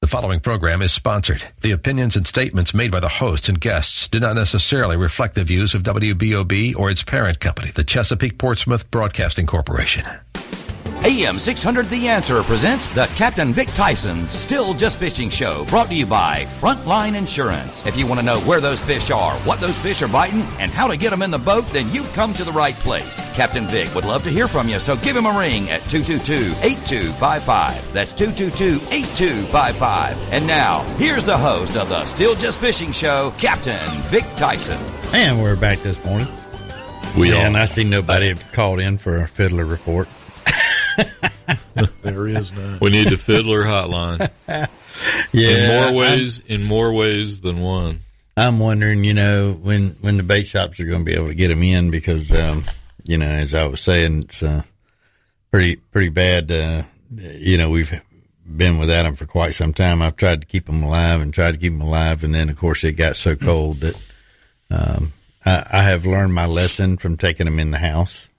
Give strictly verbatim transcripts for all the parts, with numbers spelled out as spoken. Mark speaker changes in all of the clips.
Speaker 1: following program is sponsored. The opinions and statements made by the hosts and guests do not necessarily reflect the views of W B O B or its parent company, the Chesapeake Portsmouth Broadcasting Corporation.
Speaker 2: A M six hundred The Answer presents the Captain Vic Tyson's Still Just Fishing Show, brought to you by Frontline Insurance. If you want to know where those fish are, what those fish are biting, and how to get them in the boat, then you've come to the right place. Captain Vic would love to hear from you, so give him a ring at two two two, eight two five five. That's two two two, eight two five five. And now, here's the host of the Still Just Fishing Show, Captain Vic Tyson.
Speaker 3: And we're back this morning.
Speaker 4: We
Speaker 3: yeah,
Speaker 4: are.
Speaker 3: And I see nobody called in for a fiddler report.
Speaker 5: There is none.
Speaker 4: We need the fiddler hotline.
Speaker 3: Yeah,
Speaker 4: in more ways, I'm, in more ways than one.
Speaker 3: I'm wondering, you know, when when the bait shops are going to be able to get them in, because, um, you know, as I was saying, it's uh, pretty pretty bad. Uh, you know, we've been without them for quite some time. I've tried to keep them alive and tried to keep them alive, and then of course it got so cold that um, I, I have learned my lesson from taking them in the house.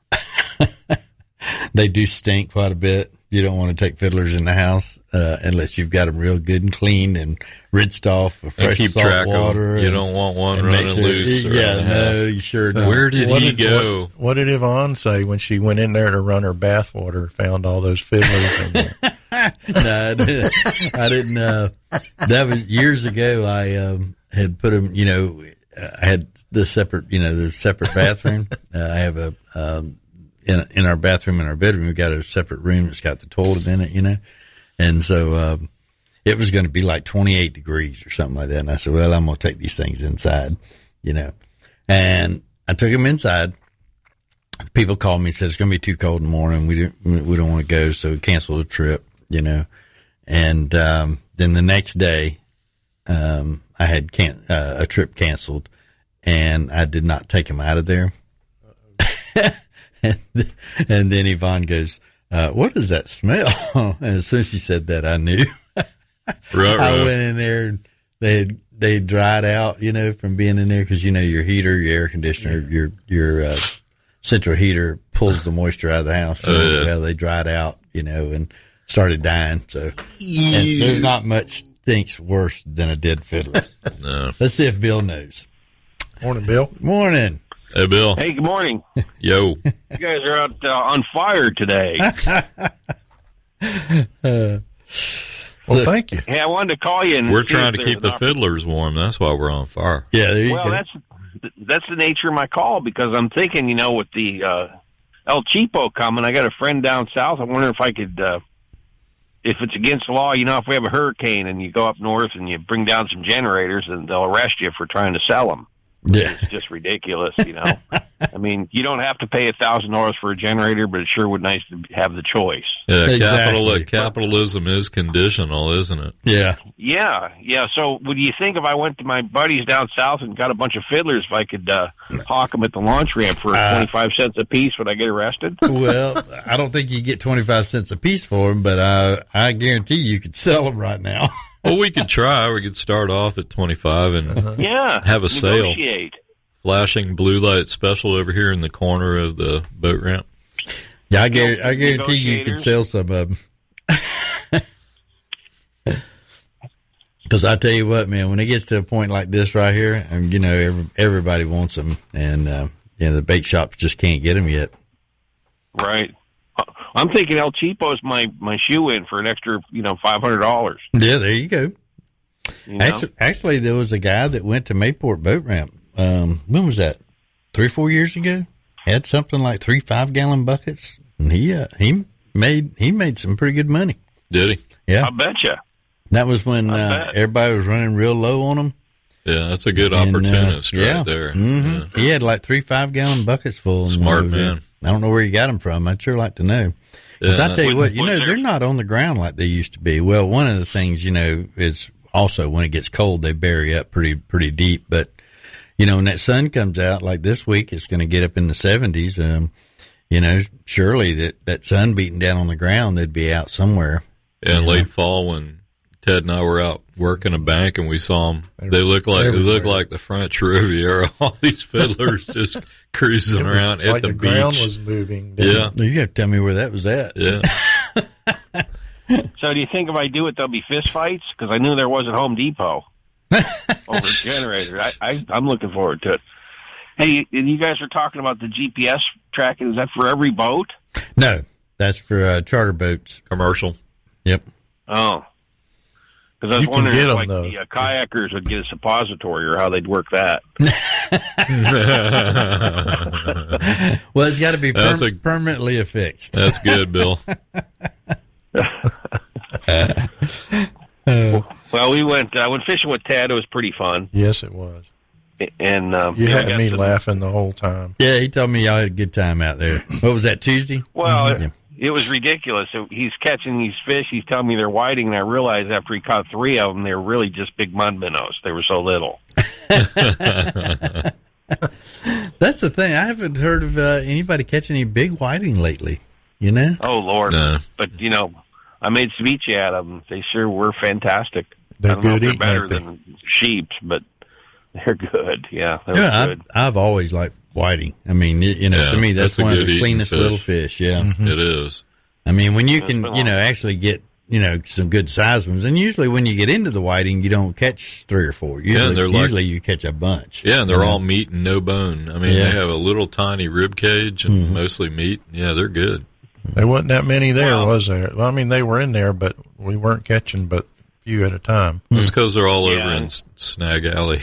Speaker 3: They do stink quite a bit. You don't want to take fiddlers in the house uh, unless you've got them real good and cleaned and rinsed off with fresh
Speaker 4: keep
Speaker 3: salt
Speaker 4: track
Speaker 3: water.
Speaker 4: Of, you
Speaker 3: and,
Speaker 4: don't want one
Speaker 3: and
Speaker 4: running
Speaker 3: sure,
Speaker 4: loose.
Speaker 3: Yeah, no, you sure
Speaker 5: so
Speaker 3: don't.
Speaker 4: Where did
Speaker 5: what
Speaker 4: he
Speaker 5: did,
Speaker 4: go?
Speaker 5: What, what did Yvonne say when she went in there to run her bath water, found all those fiddlers in there?
Speaker 3: No, I didn't. I didn't uh, that was years ago. I um, had put them, you know, I had the separate, you know, the separate bathroom. uh, I have a, um, In, in our bathroom, in our bedroom, we've got a separate room that's got the toilet in it, you know. And so um, it was going to be like twenty-eight degrees or something like that. And I said, well, I'm going to take these things inside, you know. And I took them inside. People called me and said, it's going to be too cold in the morning. We don't, we don't want to go, so cancel the trip, you know. And um, then the next day, um, I had can- uh, a trip canceled, and I did not take them out of there. And, and then Yvonne goes, uh, what is that smell? And as soon as she said that, I knew.
Speaker 4: Right,
Speaker 3: I
Speaker 4: right.
Speaker 3: went in there and they had, they had dried out, you know, from being in there. Cause you know, your heater, your air conditioner, your, your, uh, central heater pulls the moisture out of the house. You know?
Speaker 4: Oh, yeah.
Speaker 3: Well, they dried out, you know, and started dying. So and there's not much stinks worse than a dead fiddler.
Speaker 4: No.
Speaker 3: Let's see if Bill knows.
Speaker 5: Morning, Bill.
Speaker 3: Morning.
Speaker 4: Hey, Bill.
Speaker 6: Hey, good morning.
Speaker 4: Yo.
Speaker 6: You guys are out uh, on fire today.
Speaker 3: uh,
Speaker 5: Well, thank you.
Speaker 6: Hey, I wanted to call you. And
Speaker 4: We're
Speaker 6: see
Speaker 4: trying
Speaker 6: if
Speaker 4: to
Speaker 6: there's
Speaker 4: keep the
Speaker 6: an
Speaker 4: fiddlers warm. That's why we're on fire.
Speaker 3: Yeah, there you
Speaker 6: Well,
Speaker 3: go.
Speaker 6: that's that's the nature of my call, because I'm thinking, you know, with the uh, El Cheapo coming, I got a friend down south. I wonder if I could, uh, if it's against the law, you know, if we have a hurricane and you go up north and you bring down some generators, and they'll arrest you for trying to sell them.
Speaker 3: Yeah.
Speaker 6: It's just ridiculous, you know. I mean, you don't have to pay a thousand dollars for a generator, but it sure would nice to have the choice.
Speaker 4: Yeah,
Speaker 3: Exactly.
Speaker 4: capital, capitalism is conditional, isn't it?
Speaker 3: Yeah.
Speaker 6: Yeah, yeah. So, would you think if I went to my buddies down south and got a bunch of fiddlers, if I could uh, hawk them at the launch ramp for
Speaker 3: Uh,
Speaker 6: twenty-five cents a piece, would I get arrested?
Speaker 3: Well, I don't think you get twenty-five cents a piece for them, but I, I guarantee you could sell them right now.
Speaker 4: Well, we could try. We could start off at twenty-five and
Speaker 3: Uh-huh.
Speaker 6: Yeah,
Speaker 4: have a sale.
Speaker 6: negotiate.
Speaker 4: Flashing blue light special over here in the corner of the boat ramp.
Speaker 3: Yeah, I, guarantee, I guarantee you could sell some of them. Because I tell you what, man, when it gets to a point like this right here, and you know, every, everybody wants them, and uh, you know, the bait shops just can't get them yet.
Speaker 6: Right. I'm thinking El Cheapo is my my shoe in for an extra, you know, five hundred dollars.
Speaker 3: Yeah, there you go.
Speaker 6: You know?
Speaker 3: Actually, actually, there was a guy that went to Mayport Boat Ramp. Um, when was that? Three, four years ago. Had something like three five gallon buckets, and he uh, he made he made some pretty good money.
Speaker 4: Did he?
Speaker 3: Yeah,
Speaker 6: I betcha.
Speaker 3: that was when
Speaker 6: I
Speaker 3: uh,
Speaker 6: bet.
Speaker 3: everybody was running real low on them.
Speaker 4: Yeah, that's a good
Speaker 3: And, uh,
Speaker 4: opportunist
Speaker 3: yeah.
Speaker 4: right there.
Speaker 3: Mm-hmm.
Speaker 4: Yeah.
Speaker 3: He had like three five gallon buckets full. and,
Speaker 4: Smart
Speaker 3: uh,
Speaker 4: man.
Speaker 3: I don't know where he got them from. I'd sure like to know. Because
Speaker 4: Yeah.
Speaker 3: I tell you what, you
Speaker 6: Was
Speaker 3: know,
Speaker 6: there-
Speaker 3: they're not on the ground like they used to be. Well, one of the things, you know, is also when it gets cold, they bury up pretty pretty deep. But you know, when that sun comes out, like this week, it's going to get up in the seventies. Um, you know, surely that, that sun beating down on the ground, they'd be out somewhere.
Speaker 4: And
Speaker 3: you
Speaker 4: late
Speaker 3: know?
Speaker 4: fall when Ted and I were out working a bank and we saw them, they look like they look like the French Riviera. All these fiddlers just cruising
Speaker 5: It was
Speaker 4: around at
Speaker 5: like
Speaker 4: the,
Speaker 5: the
Speaker 4: beach.
Speaker 5: ground was moving.
Speaker 4: Yeah,
Speaker 3: You got to tell me where that was at.
Speaker 4: yeah.
Speaker 6: So do you think if I do it, there'll be fist fights? Because I knew there was at Home Depot over generators. I, I, I'm looking forward to it. Hey, you guys were talking about the G P S tracking. Is that for every boat?
Speaker 3: No, that's for uh, charter boats.
Speaker 4: Commercial.
Speaker 3: Yep.
Speaker 6: Oh. Because I was
Speaker 5: You can
Speaker 6: wondering
Speaker 5: get
Speaker 6: if
Speaker 5: 'em,
Speaker 6: like,
Speaker 5: though.
Speaker 6: the uh, kayakers would get a suppository or how they'd work that.
Speaker 3: Well, it's got to be
Speaker 4: That's
Speaker 3: per-
Speaker 4: a-
Speaker 3: permanently affixed.
Speaker 4: That's good, Bill.
Speaker 6: Well, we went uh, went fishing with Ted. It was pretty fun.
Speaker 5: Yes, it was.
Speaker 6: And um,
Speaker 5: You
Speaker 6: know,
Speaker 5: had
Speaker 6: got
Speaker 5: me
Speaker 6: some-
Speaker 5: laughing the whole time.
Speaker 3: Yeah, he told me y'all had a good time out there. What was that, Tuesday?
Speaker 6: Well,
Speaker 3: Mhm.
Speaker 6: it, it was ridiculous. So he's catching these fish. He's telling me they're whiting, and I realized after he caught three of them, they were really just big mud minnows. They were so little.
Speaker 3: That's the thing. I haven't heard of uh, anybody catching any big whiting lately. You know?
Speaker 6: Oh, Lord.
Speaker 4: No.
Speaker 6: But, you know, I made ceviche out of them. They sure were fantastic.
Speaker 5: They're
Speaker 6: I don't know if
Speaker 5: good
Speaker 6: they're
Speaker 5: eating,
Speaker 6: better
Speaker 5: aren't they?
Speaker 6: than sheep's, but they're good. Yeah, they're
Speaker 3: Yeah,
Speaker 6: good.
Speaker 3: I've, I've always liked whiting. I mean, you you know,
Speaker 4: Yeah,
Speaker 3: to me, that's,
Speaker 4: that's a
Speaker 3: one of
Speaker 4: good
Speaker 3: the
Speaker 4: eating
Speaker 3: cleanest
Speaker 4: fish.
Speaker 3: little fish. Yeah.
Speaker 4: It is.
Speaker 3: I mean, when you
Speaker 6: That's
Speaker 3: can,
Speaker 6: been
Speaker 3: you know,
Speaker 6: long.
Speaker 3: actually get, you know, some good sized ones, and usually when you get into the whiting, you don't catch three or four. Usually,
Speaker 4: they're like-
Speaker 3: usually you catch a bunch.
Speaker 4: Yeah, and they're
Speaker 3: You know?
Speaker 4: all meat and no bone. I mean,
Speaker 3: Yeah.
Speaker 4: they have a little tiny rib cage and mostly meat. Yeah, they're good.
Speaker 5: There wasn't that many there,
Speaker 6: Wow.
Speaker 5: was there? Well, I mean, they were in there, but we weren't catching but a few at a time.
Speaker 4: It's because they're all
Speaker 6: Yeah.
Speaker 4: over in S- Snag Alley,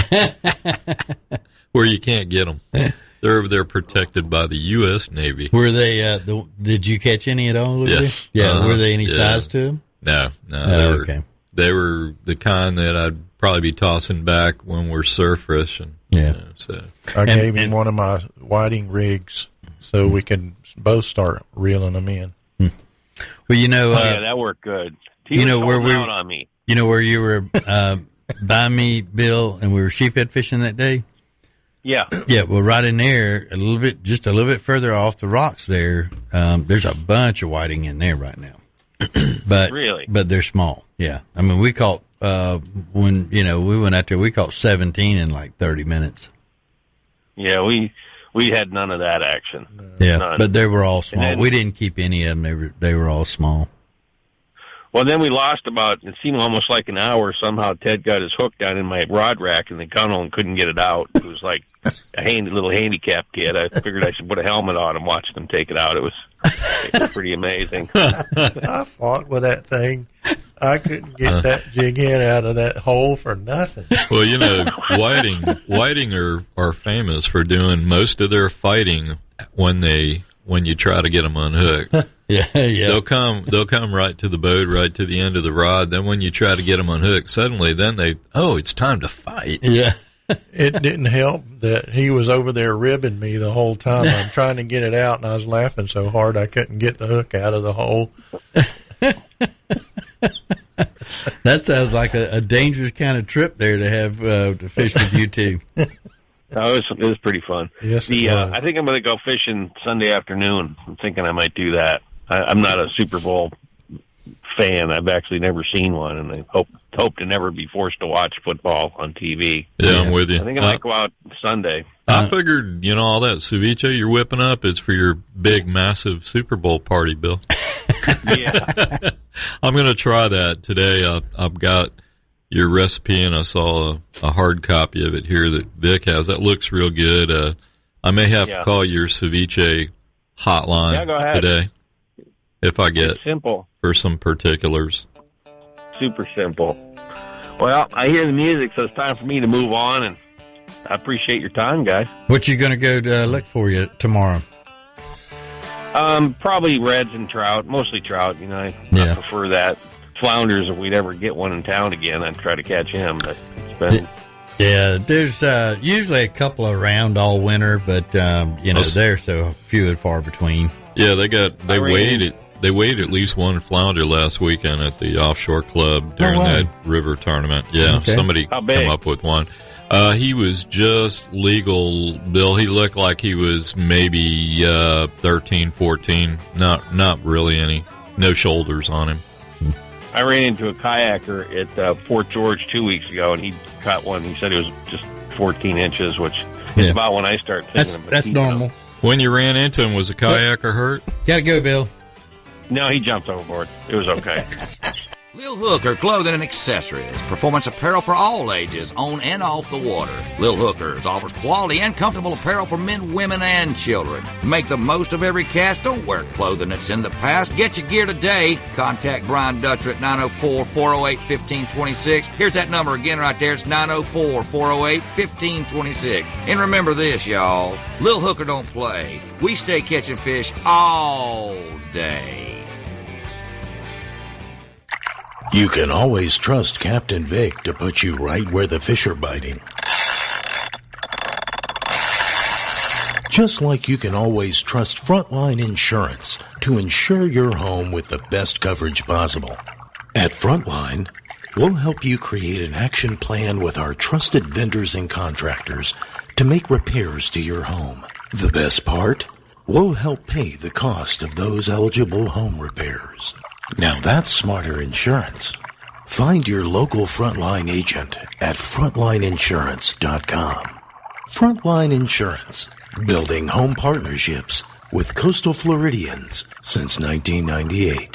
Speaker 4: where you can't get them. They're they're protected by the U S Navy.
Speaker 3: Were they? Uh, the, did you catch any at all? Over
Speaker 4: Yeah.
Speaker 3: there? Yeah.
Speaker 4: Uh-huh.
Speaker 3: Were they any
Speaker 4: Yeah.
Speaker 3: size to them?
Speaker 4: No, no,
Speaker 3: Oh,
Speaker 4: they were
Speaker 3: okay.
Speaker 4: they were the kind that I'd probably be tossing back when we're surf fishing.
Speaker 3: Yeah.
Speaker 4: You know, so
Speaker 5: I
Speaker 3: And-
Speaker 5: gave him
Speaker 3: and-
Speaker 5: one of my whiting rigs so we could both start reeling them in.
Speaker 3: Well, you know,
Speaker 6: Oh,
Speaker 3: uh,
Speaker 6: yeah, that worked good. He
Speaker 3: you
Speaker 6: was
Speaker 3: know, where
Speaker 6: holding
Speaker 3: we-
Speaker 6: out on me.
Speaker 3: you know where you were uh, by me, Bill, and we were sheephead fishing that day.
Speaker 6: Yeah.
Speaker 3: Yeah, well, right in there, a little bit, just a little bit further off the rocks there. Um, there's a bunch of whiting in there right now, but
Speaker 6: Really?
Speaker 3: but they're small. Yeah, I mean, we caught uh, when you know we went out there, we caught seventeen in like thirty minutes.
Speaker 6: Yeah, we we had none of that action.
Speaker 3: Yeah,
Speaker 6: None.
Speaker 3: but they were all small.
Speaker 6: then-
Speaker 3: We didn't keep any of them. They were they were all small.
Speaker 6: Well, then we lost about, it seemed almost like an hour. Somehow Ted got his hook down in my rod rack in the gunnel and couldn't get it out. It was like a handy little handicap kid. I figured I should put a helmet on and watch them take it out. It was, it was pretty amazing.
Speaker 5: I fought with that thing. I couldn't get that jig head out of that hole for nothing.
Speaker 4: well, you know, whiting whiting are are famous for doing most of their fighting when they when you try to get them unhooked.
Speaker 3: Yeah, yeah.
Speaker 4: They'll come. They'll come right to the boat, right to the end of the rod. Then, when you try to get them unhooked, suddenly, then they, oh, it's time to fight.
Speaker 3: Yeah.
Speaker 5: It didn't help that he was over there ribbing me the whole time. I'm trying to get it out, and I was laughing so hard I couldn't get the hook out of the hole.
Speaker 3: That sounds like a, a dangerous kind of trip there to have uh, to fish with you two.
Speaker 6: No, it was, it was pretty fun.
Speaker 5: Yes, it
Speaker 6: the, uh,
Speaker 5: was.
Speaker 6: I think I'm going to go fishing Sunday afternoon. I'm thinking I might do that. I, I'm not a Super Bowl fan. I've actually never seen one, and I hope hope to never be forced to watch football on T V.
Speaker 4: Yeah, I'm with you.
Speaker 6: I think I
Speaker 4: I,
Speaker 6: might go out Sunday.
Speaker 4: I figured, you know, all that ceviche you're whipping up is for your big, massive Super Bowl party, Bill.
Speaker 6: Yeah.
Speaker 4: I'm going to try that today. I, I've got your recipe, and I saw a, a hard copy of it here that Vic has. That looks real good. Uh, I may have
Speaker 6: Yeah.
Speaker 4: to call your ceviche hotline
Speaker 6: Yeah, go ahead.
Speaker 4: today if I get
Speaker 6: It's simple.
Speaker 4: for some particulars.
Speaker 6: Super simple. Well, I hear the music, so it's time for me to move on, and I appreciate your time, guys.
Speaker 3: What you going to go to uh, look for you tomorrow?
Speaker 6: Um, probably reds and trout, mostly trout. You know, I,
Speaker 3: Yeah.
Speaker 6: I prefer that. Flounders, if we'd ever get one in town again, I'd try to catch him. But it's been
Speaker 3: Yeah, there's uh, usually a couple around all winter, but um, you know
Speaker 4: Most-
Speaker 3: they're so few and far between.
Speaker 4: Yeah, they got they
Speaker 6: I ran
Speaker 4: weighed
Speaker 6: in-
Speaker 4: it. They weighed at least one flounder last weekend at the offshore club during
Speaker 3: wow.
Speaker 4: that river tournament. Yeah,
Speaker 3: Okay.
Speaker 4: somebody
Speaker 6: How big?
Speaker 4: come up with one. Uh, he was just legal, Bill. He looked like he was maybe uh, thirteen, fourteen. Not not really any. No shoulders on him.
Speaker 6: I ran into a kayaker at uh, Fort George two weeks ago, and he caught one. He said it was just fourteen inches, which
Speaker 3: Yeah.
Speaker 6: is about when I start thinking
Speaker 3: That's
Speaker 6: of
Speaker 3: that's
Speaker 6: keeping
Speaker 3: normal.
Speaker 6: them.
Speaker 4: When you ran into him, was the kayaker hurt?
Speaker 3: Got to go, Bill.
Speaker 6: No, he jumped overboard. It was okay.
Speaker 2: Lil Hooker Clothing and Accessories. Performance apparel for all ages, on and off the water. Lil Hookers offers quality and comfortable apparel for men, women, and children. Make the most of every cast. Don't wear clothing that's in the past. Get your gear today. Contact Brian Dutcher at nine oh four, four oh eight, one five two six. Here's that number again right there. It's nine oh four, four oh eight, one five two six. And remember this, y'all. Lil Hooker don't play. We stay catching fish all day.
Speaker 7: You can always trust Captain Vic to put you right where the fish are biting. Just like you can always trust Frontline Insurance to insure your home with the best coverage possible. At Frontline, we'll help you create an action plan with our trusted vendors and contractors to make repairs to your home. The best part? We'll help pay the cost of those eligible home repairs. Now that's smarter insurance. Find your local Frontline agent at frontline insurance dot com. Frontline Insurance, building home partnerships with coastal Floridians since nineteen ninety-eight.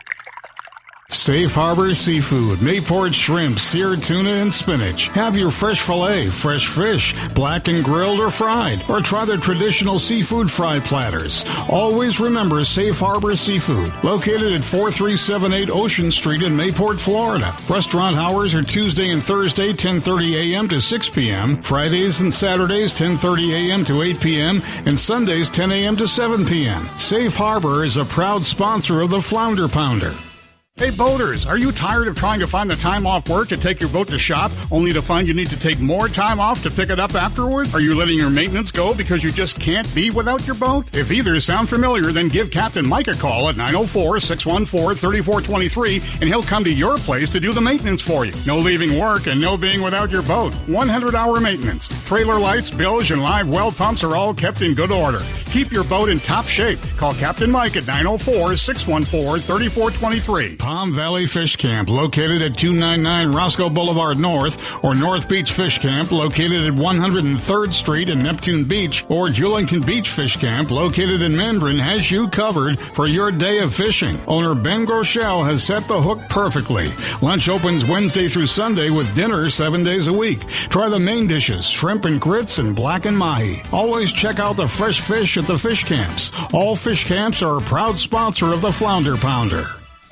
Speaker 8: Safe Harbor Seafood, Mayport shrimp, seared tuna, and spinach. Have your fresh filet, fresh fish, black and grilled or fried, or try their traditional seafood fry platters. Always remember Safe Harbor Seafood, located at four three seven eight Ocean Street in Mayport, Florida. Restaurant hours are Tuesday and Thursday, ten thirty a.m. to six p.m., Fridays and Saturdays, ten thirty a.m. to eight p.m., and Sundays, ten a.m. to seven p.m. Safe Harbor is a proud sponsor of the Flounder Pounder. Hey boaters, are you tired of trying to find the time off work to take your boat to shop, only to find you need to take more time off to pick it up afterward? Are you letting your maintenance go because you just can't be without your boat? If either sound familiar, then give Captain Mike a call at nine oh four, six one four, three four two three and he'll come to your place to do the maintenance for you. No leaving work and no being without your boat. one hundred hour maintenance. Trailer lights, bilge, and live well pumps are all kept in good order. Keep your boat in top shape. Call Captain Mike at nine oh four, six one four, three four two three. Palm Valley Fish Camp, located at two ninety-nine Roscoe Boulevard North, or North Beach Fish Camp, located at one hundred third Street in Neptune Beach, or Julington Beach Fish Camp, located in Mandarin, has you covered for your day of fishing. Owner Ben Groeschel has set the hook perfectly. Lunch opens Wednesday through Sunday with dinner seven days a week. Try the main dishes, shrimp and grits, and black and mahi. Always check out the fresh fish at the fish camps. All fish camps are a proud sponsor of the Flounder Pounder.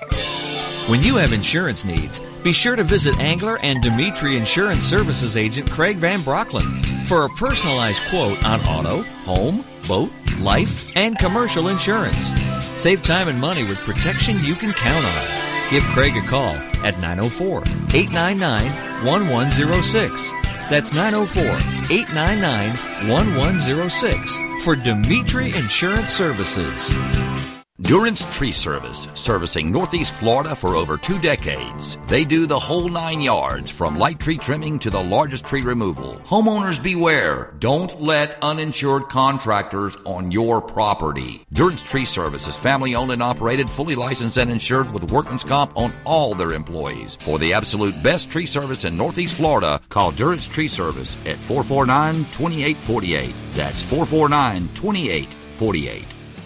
Speaker 9: When you have insurance needs, be sure to visit Angler and Dimitri Insurance Services agent Craig Van Brocklin for a personalized quote on auto, home, boat, life, and commercial insurance. Save time and money with protection you can count on. Give Craig a call at nine oh four, eight nine nine, one one oh six. That's nine oh four, eight nine nine, one one oh six for Dimitri Insurance Services.
Speaker 2: Durance Tree Service, servicing Northeast Florida for over two decades. They do the whole nine yards, from light tree trimming to the largest tree removal. Homeowners beware. Don't let uninsured contractors on your property. Durance Tree Service is family owned and operated, fully licensed and insured with workman's comp on all their employees. For the absolute best tree service in Northeast Florida, call Durance Tree Service at four four nine, two eight four eight. That's four four nine, two eight four eight.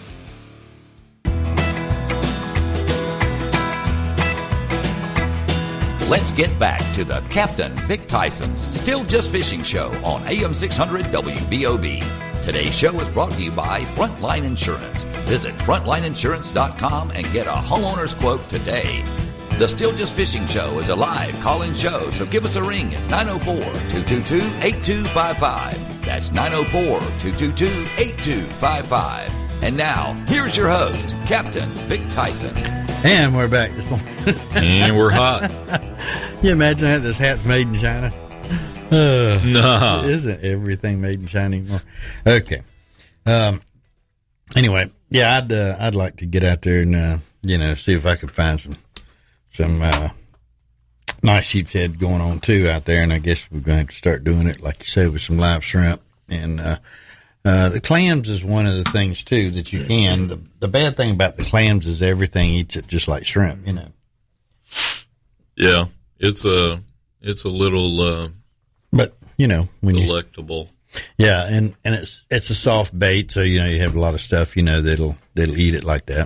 Speaker 2: Let's get back to the Captain Vic Tyson's Still Just Fishing Show on A M six hundred W B O B. Today's show is brought to you by Frontline Insurance. Visit frontline insurance dot com and get a homeowner's quote today. The Still Just Fishing Show is a live call-in show, so give us a ring at nine oh four, two two two, eight two five five. That's nine oh four, two two two, eight two five five. And now, here's your host, Captain Vic Tyson.
Speaker 3: And we're back this morning.
Speaker 4: And we're hot.
Speaker 3: You imagine that this hat's made in China? Uh,
Speaker 4: no.
Speaker 3: Isn't everything made in China anymore? Okay. Um. Anyway, yeah, I'd uh, I'd like to get out there and uh, you know, see if I could find some some uh, nice sheep's head going on too out there, and I guess we're going to have to start doing it, like you said, with some live shrimp. And uh, uh, the clams is one of the things too that you can. The, the bad thing about the clams is everything eats it just like shrimp, you know.
Speaker 4: Yeah, it's a it's a little uh,
Speaker 3: but you know when
Speaker 4: delectable.
Speaker 3: You, yeah, and, and it's it's a soft bait, so you know you have a lot of stuff you know that'll that'll eat it like that.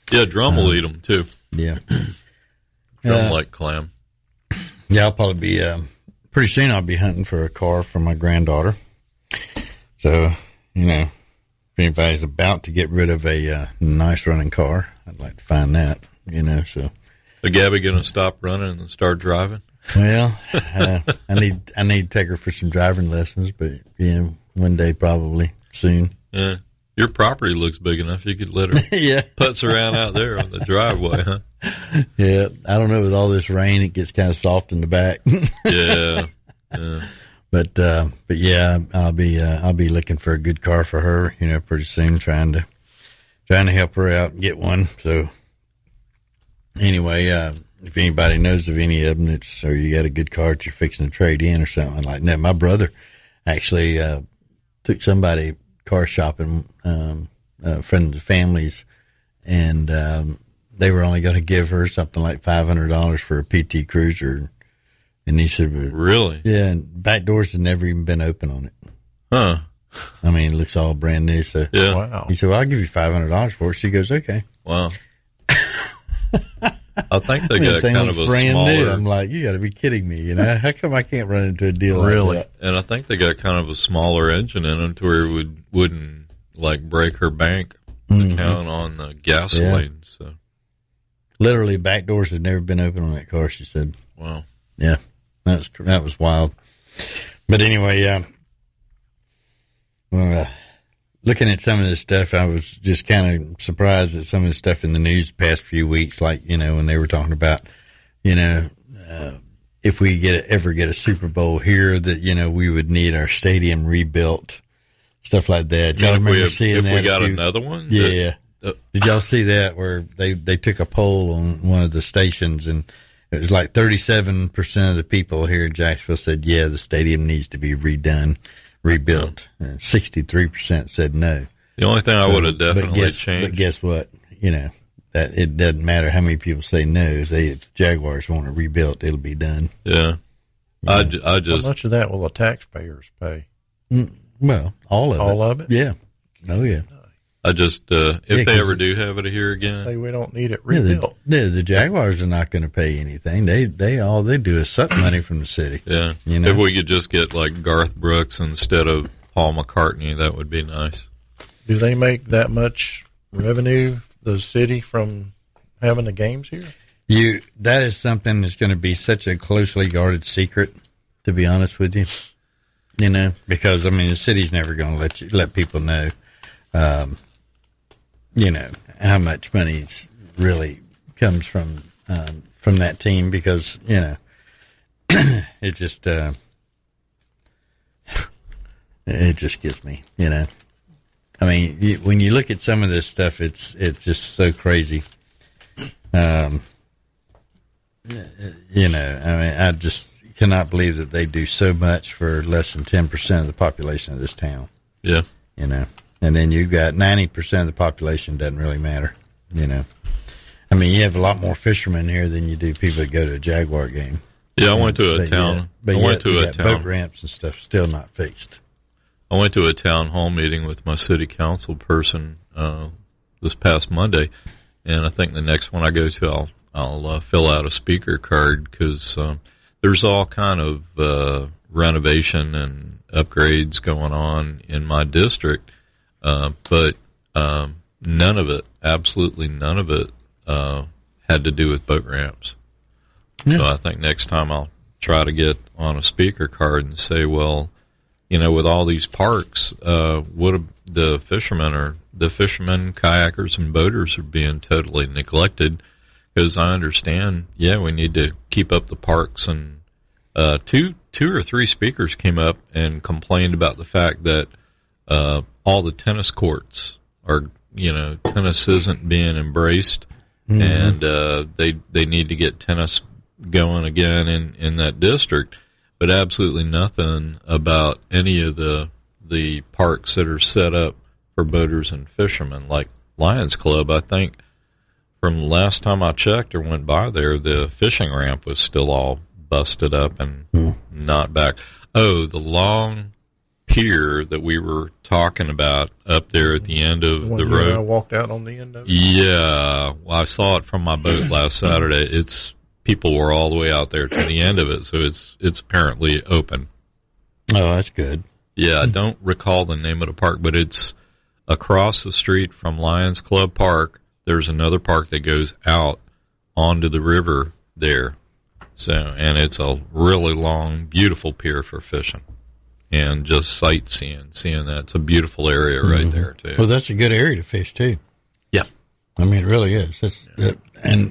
Speaker 4: Yeah, drum will
Speaker 3: um,
Speaker 4: eat them too.
Speaker 3: Yeah.
Speaker 4: Drum
Speaker 3: Uh,
Speaker 4: like clam.
Speaker 3: Yeah, I'll probably be, um, pretty soon I'll be hunting for a car for my granddaughter. So, you know, if anybody's about to get rid of a uh, nice running car, I'd like to find that, you know, so.
Speaker 4: Is Gabby going to stop running and start driving?
Speaker 3: Well, uh, I need I need to take her for some driving lessons, but yeah, one day probably soon.
Speaker 4: Yeah. Your property looks big enough. You could let her
Speaker 3: Yeah.
Speaker 4: putz around out there on the driveway, huh?
Speaker 3: Yeah, I don't know. With all this rain, it gets kind of soft in the back.
Speaker 4: Yeah. Yeah.
Speaker 3: But uh, but yeah, I'll be uh, I'll be looking for a good car for her, you know, pretty soon. Trying to trying to help her out and get one. So anyway, uh, if anybody knows of any of them, it's or you got a good car that you're fixing to trade in or something like that. My brother actually uh, took somebody car shopping, um, a friend of the family's, and um, they were only going to give her something like five hundred dollars for a P T Cruiser. And he said,
Speaker 4: really?
Speaker 3: Yeah, and back doors had never even been open on it.
Speaker 4: Huh.
Speaker 3: I mean, it looks all brand new. So
Speaker 4: Yeah.
Speaker 5: Wow.
Speaker 3: he said, well, I'll give you five hundred dollars for it. She goes, okay.
Speaker 4: Wow. I think they
Speaker 3: I mean,
Speaker 4: got
Speaker 3: thing
Speaker 4: kind
Speaker 3: looks
Speaker 4: of a
Speaker 3: brand
Speaker 4: smaller,
Speaker 3: new. I'm like, you got to be kidding me. You know, how come I can't run into a deal
Speaker 5: Really?
Speaker 3: like that?
Speaker 4: and I think they got kind of a smaller engine in them to where it would, wouldn't like break her bank
Speaker 3: Mhm.
Speaker 4: account on the gasoline. So,
Speaker 3: Literally, back doors had never been open on that car, she said.
Speaker 4: wow.
Speaker 3: Yeah, that was that was wild. But anyway, yeah. Well, uh, looking at some of this stuff, I was just kind of surprised at some of the stuff in the news the past few weeks. Like, you know, when they were talking about, you know, uh, if we get a, ever get a Super Bowl here, that you know we would need our stadium rebuilt, stuff like that.
Speaker 4: Now,
Speaker 3: Y'all
Speaker 4: if we,
Speaker 3: remember
Speaker 4: have,
Speaker 3: seeing
Speaker 4: if
Speaker 3: that?
Speaker 4: we got
Speaker 3: a few-
Speaker 4: another one?
Speaker 3: Yeah.
Speaker 4: That, uh,
Speaker 3: Did y'all see that where they, they took a poll on one of the stations and it was like thirty-seven percent of the people here in Jacksonville said, yeah, the stadium needs to be redone, rebuilt. And sixty-three percent said no.
Speaker 4: the only thing I
Speaker 3: So,
Speaker 4: would have
Speaker 3: but
Speaker 4: definitely
Speaker 3: guess,
Speaker 4: changed.
Speaker 3: But guess what? You know, that it doesn't matter how many people say no. If, they, if the Jaguars want it rebuilt, it'll be done.
Speaker 4: Yeah. I, ju- I
Speaker 5: How
Speaker 4: just,
Speaker 5: much of that will the taxpayers pay?
Speaker 3: Mm, well, all of it.
Speaker 5: All of it?
Speaker 3: Yeah. Oh, yeah.
Speaker 4: I just, uh, if
Speaker 3: Yeah,
Speaker 4: they
Speaker 3: 'cause-
Speaker 4: ever do have it here again,
Speaker 5: Say we don't need it
Speaker 3: Yeah, the,
Speaker 5: rebuilt.
Speaker 3: the, the Jaguars are not going to pay anything. They they all they do is suck money from the city.
Speaker 4: yeah.
Speaker 3: You know?
Speaker 4: If we could just get like Garth Brooks instead of Paul McCartney, that would be nice.
Speaker 5: Do they make that much revenue, the city, from having the games here?
Speaker 3: You that is something that's going to be such a closely guarded secret, to be honest with you. You know, because I mean the city's never going to let you let people know. Um, you know how much money really comes from um, from that team because you know it just uh, it just gets me. You know, I mean you, when you look at some of this stuff, it's it's just so crazy. Um, you know, I mean, I just cannot believe that they do so much for less than ten percent of the population of this town.
Speaker 4: Yeah.
Speaker 3: You know. And then you've got ninety percent of the population doesn't really matter, you know. I mean, you have a lot more fishermen here than you do people that go to a Jaguar game.
Speaker 4: Yeah, I went to a
Speaker 3: But
Speaker 4: town.
Speaker 3: Yet, but
Speaker 4: I
Speaker 3: yet
Speaker 4: went to
Speaker 3: you
Speaker 4: a
Speaker 3: got
Speaker 4: town.
Speaker 3: boat ramps and stuff still not fixed.
Speaker 4: I went to a town hall meeting with my city council person uh, this past Monday, and I think the next one I go to, I'll I'll uh, fill out a speaker card because um, there's all kind of uh, renovation and upgrades going on in my district. Uh, but um, none of it, absolutely none of it, uh, had to do with boat ramps. Yeah. So I think next time I'll try to get on a speaker card and say, well, you know, with all these parks, uh, what the fishermen are, the fishermen, kayakers, and boaters are being totally neglected. Because I understand, yeah, we need to keep up the parks. And uh, two, two or three speakers came up and complained about the fact that uh, all the tennis courts are, you know, tennis isn't being embraced, mm-hmm. and uh, they they need to get tennis going again in, in that district, but absolutely nothing about any of the the parks that are set up for boaters and fishermen, like Lions Club. I think from the last time I checked or went by there, the fishing ramp was still all busted up and mm-hmm. not back. Oh, the long pier that we were talking about up there at the end of
Speaker 5: The one
Speaker 4: the
Speaker 5: you and I
Speaker 4: road.
Speaker 5: walked out on the end of it.
Speaker 4: Yeah, well, I saw it from my boat last Saturday. It's people were all the way out there to the end of it, so it's it's apparently open.
Speaker 3: Oh, that's good.
Speaker 4: Yeah, I don't recall the name of the park, but it's across the street from Lions Club Park. There's another park that goes out onto the river there. So, and it's a really long, beautiful pier for fishing and just sightseeing, seeing that. It's a beautiful area right
Speaker 3: Mm-hmm.
Speaker 4: there, too.
Speaker 3: Well, that's a good area to fish, too.
Speaker 4: Yeah.
Speaker 3: I mean, it really is. That's,
Speaker 4: Yeah.
Speaker 3: that,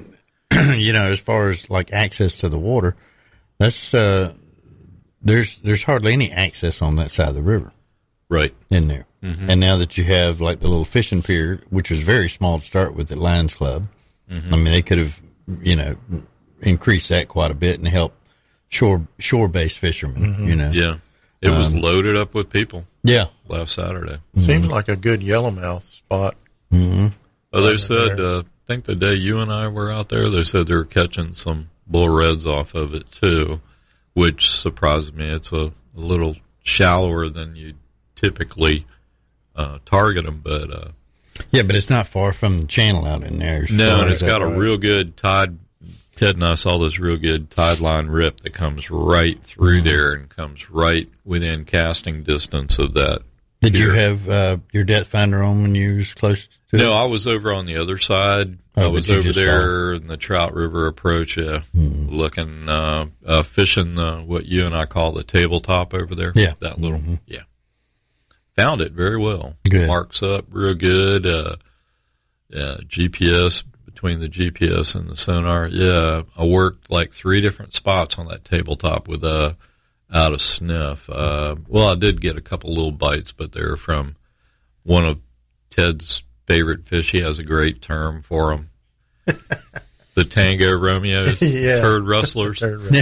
Speaker 3: and, you know, as far as like access to the water, that's, uh, there's, there's hardly any access on that side of the river
Speaker 4: Right.
Speaker 3: in there.
Speaker 4: Mm-hmm.
Speaker 3: And now that you have like the little fishing pier, which was very small to start with at Lions Club,
Speaker 4: Mm-hmm.
Speaker 3: I mean, they could have, you know, increased that quite a bit and help shore, shore based fishermen, you know?
Speaker 4: Yeah. It was
Speaker 3: Um,
Speaker 4: loaded up with people
Speaker 3: Yeah.
Speaker 4: last Saturday.
Speaker 5: Seems like a good yellowmouth spot.
Speaker 3: Mm-hmm.
Speaker 4: Well, they
Speaker 5: Right
Speaker 4: said,
Speaker 5: there.
Speaker 4: uh, I think the day you and I were out there, they said they were catching some bull reds off of it, too, which surprised me. It's a, a little shallower than you typically uh, target them, but uh,
Speaker 3: Yeah, but it's not far from the channel out in there. as
Speaker 4: no,
Speaker 3: far
Speaker 4: and
Speaker 3: as
Speaker 4: it's
Speaker 3: that
Speaker 4: got a
Speaker 3: road.
Speaker 4: real good tide. Ted and I saw this real good tide line rip that comes right through
Speaker 3: Mm-hmm.
Speaker 4: there and comes right within casting distance of that.
Speaker 3: Did you
Speaker 4: pier.
Speaker 3: have uh, your depth finder on when you was close to
Speaker 4: No,
Speaker 3: it?
Speaker 4: I was over on the other side.
Speaker 3: Oh,
Speaker 4: I
Speaker 3: but
Speaker 4: was
Speaker 3: you
Speaker 4: over
Speaker 3: just
Speaker 4: there in the Trout River approach, yeah,
Speaker 3: Mm-hmm.
Speaker 4: looking, uh, uh, fishing uh, what you and I call the tabletop over there.
Speaker 3: Yeah.
Speaker 4: That little,
Speaker 3: Mhm.
Speaker 4: yeah. Found it very well.
Speaker 3: Good.
Speaker 4: Marks up real good. Uh, yeah, G P S, between the G P S and the sonar. Yeah, I worked like three different spots on that tabletop with uh, out of sniff. Uh, well, I did get a couple little bites, but they were from one of Ted's favorite fish. He has a great term for them. The Tango Romeos,
Speaker 5: Yeah.
Speaker 4: turd rustlers.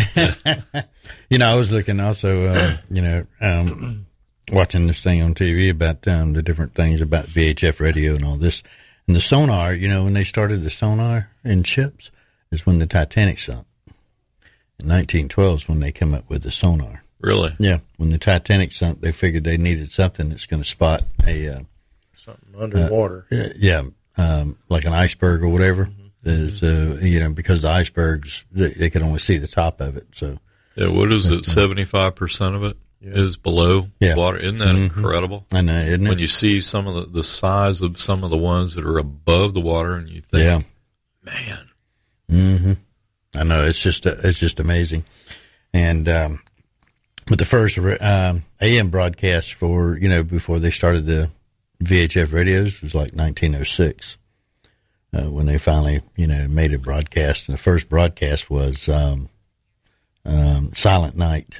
Speaker 3: You know, I was looking also, uh, you know, um, watching this thing on T V about um, the different things about V H F radio and all this. And the sonar, you know, when they started the sonar in ships is when the Titanic sunk. In nineteen twelve is when they came up with the sonar.
Speaker 4: Really?
Speaker 3: Yeah. When the Titanic sunk, they figured they needed something that's going to spot a, uh,
Speaker 5: Something underwater.
Speaker 3: Uh, yeah, um, like an iceberg or whatever.
Speaker 5: Mm-hmm.
Speaker 3: Is, uh, you know, because the icebergs, they, they could only see the top of it. So,
Speaker 4: Yeah, what is it? seventy-five percent of it is below
Speaker 3: Yeah.
Speaker 4: water. Isn't that
Speaker 3: Mhm.
Speaker 4: incredible?
Speaker 3: I know, isn't
Speaker 4: When
Speaker 3: it?
Speaker 4: you see some of the, the size of some of the ones that are above the water and you think,
Speaker 3: Yeah.
Speaker 4: man.
Speaker 3: hmm I know, it's just, uh, it's just amazing. And, um, with the first, um, A M broadcast for, you know, before they started the V H F radios was like nineteen oh six. Uh, when they finally, you know, made a broadcast. And the first broadcast was, um, um, Silent Night.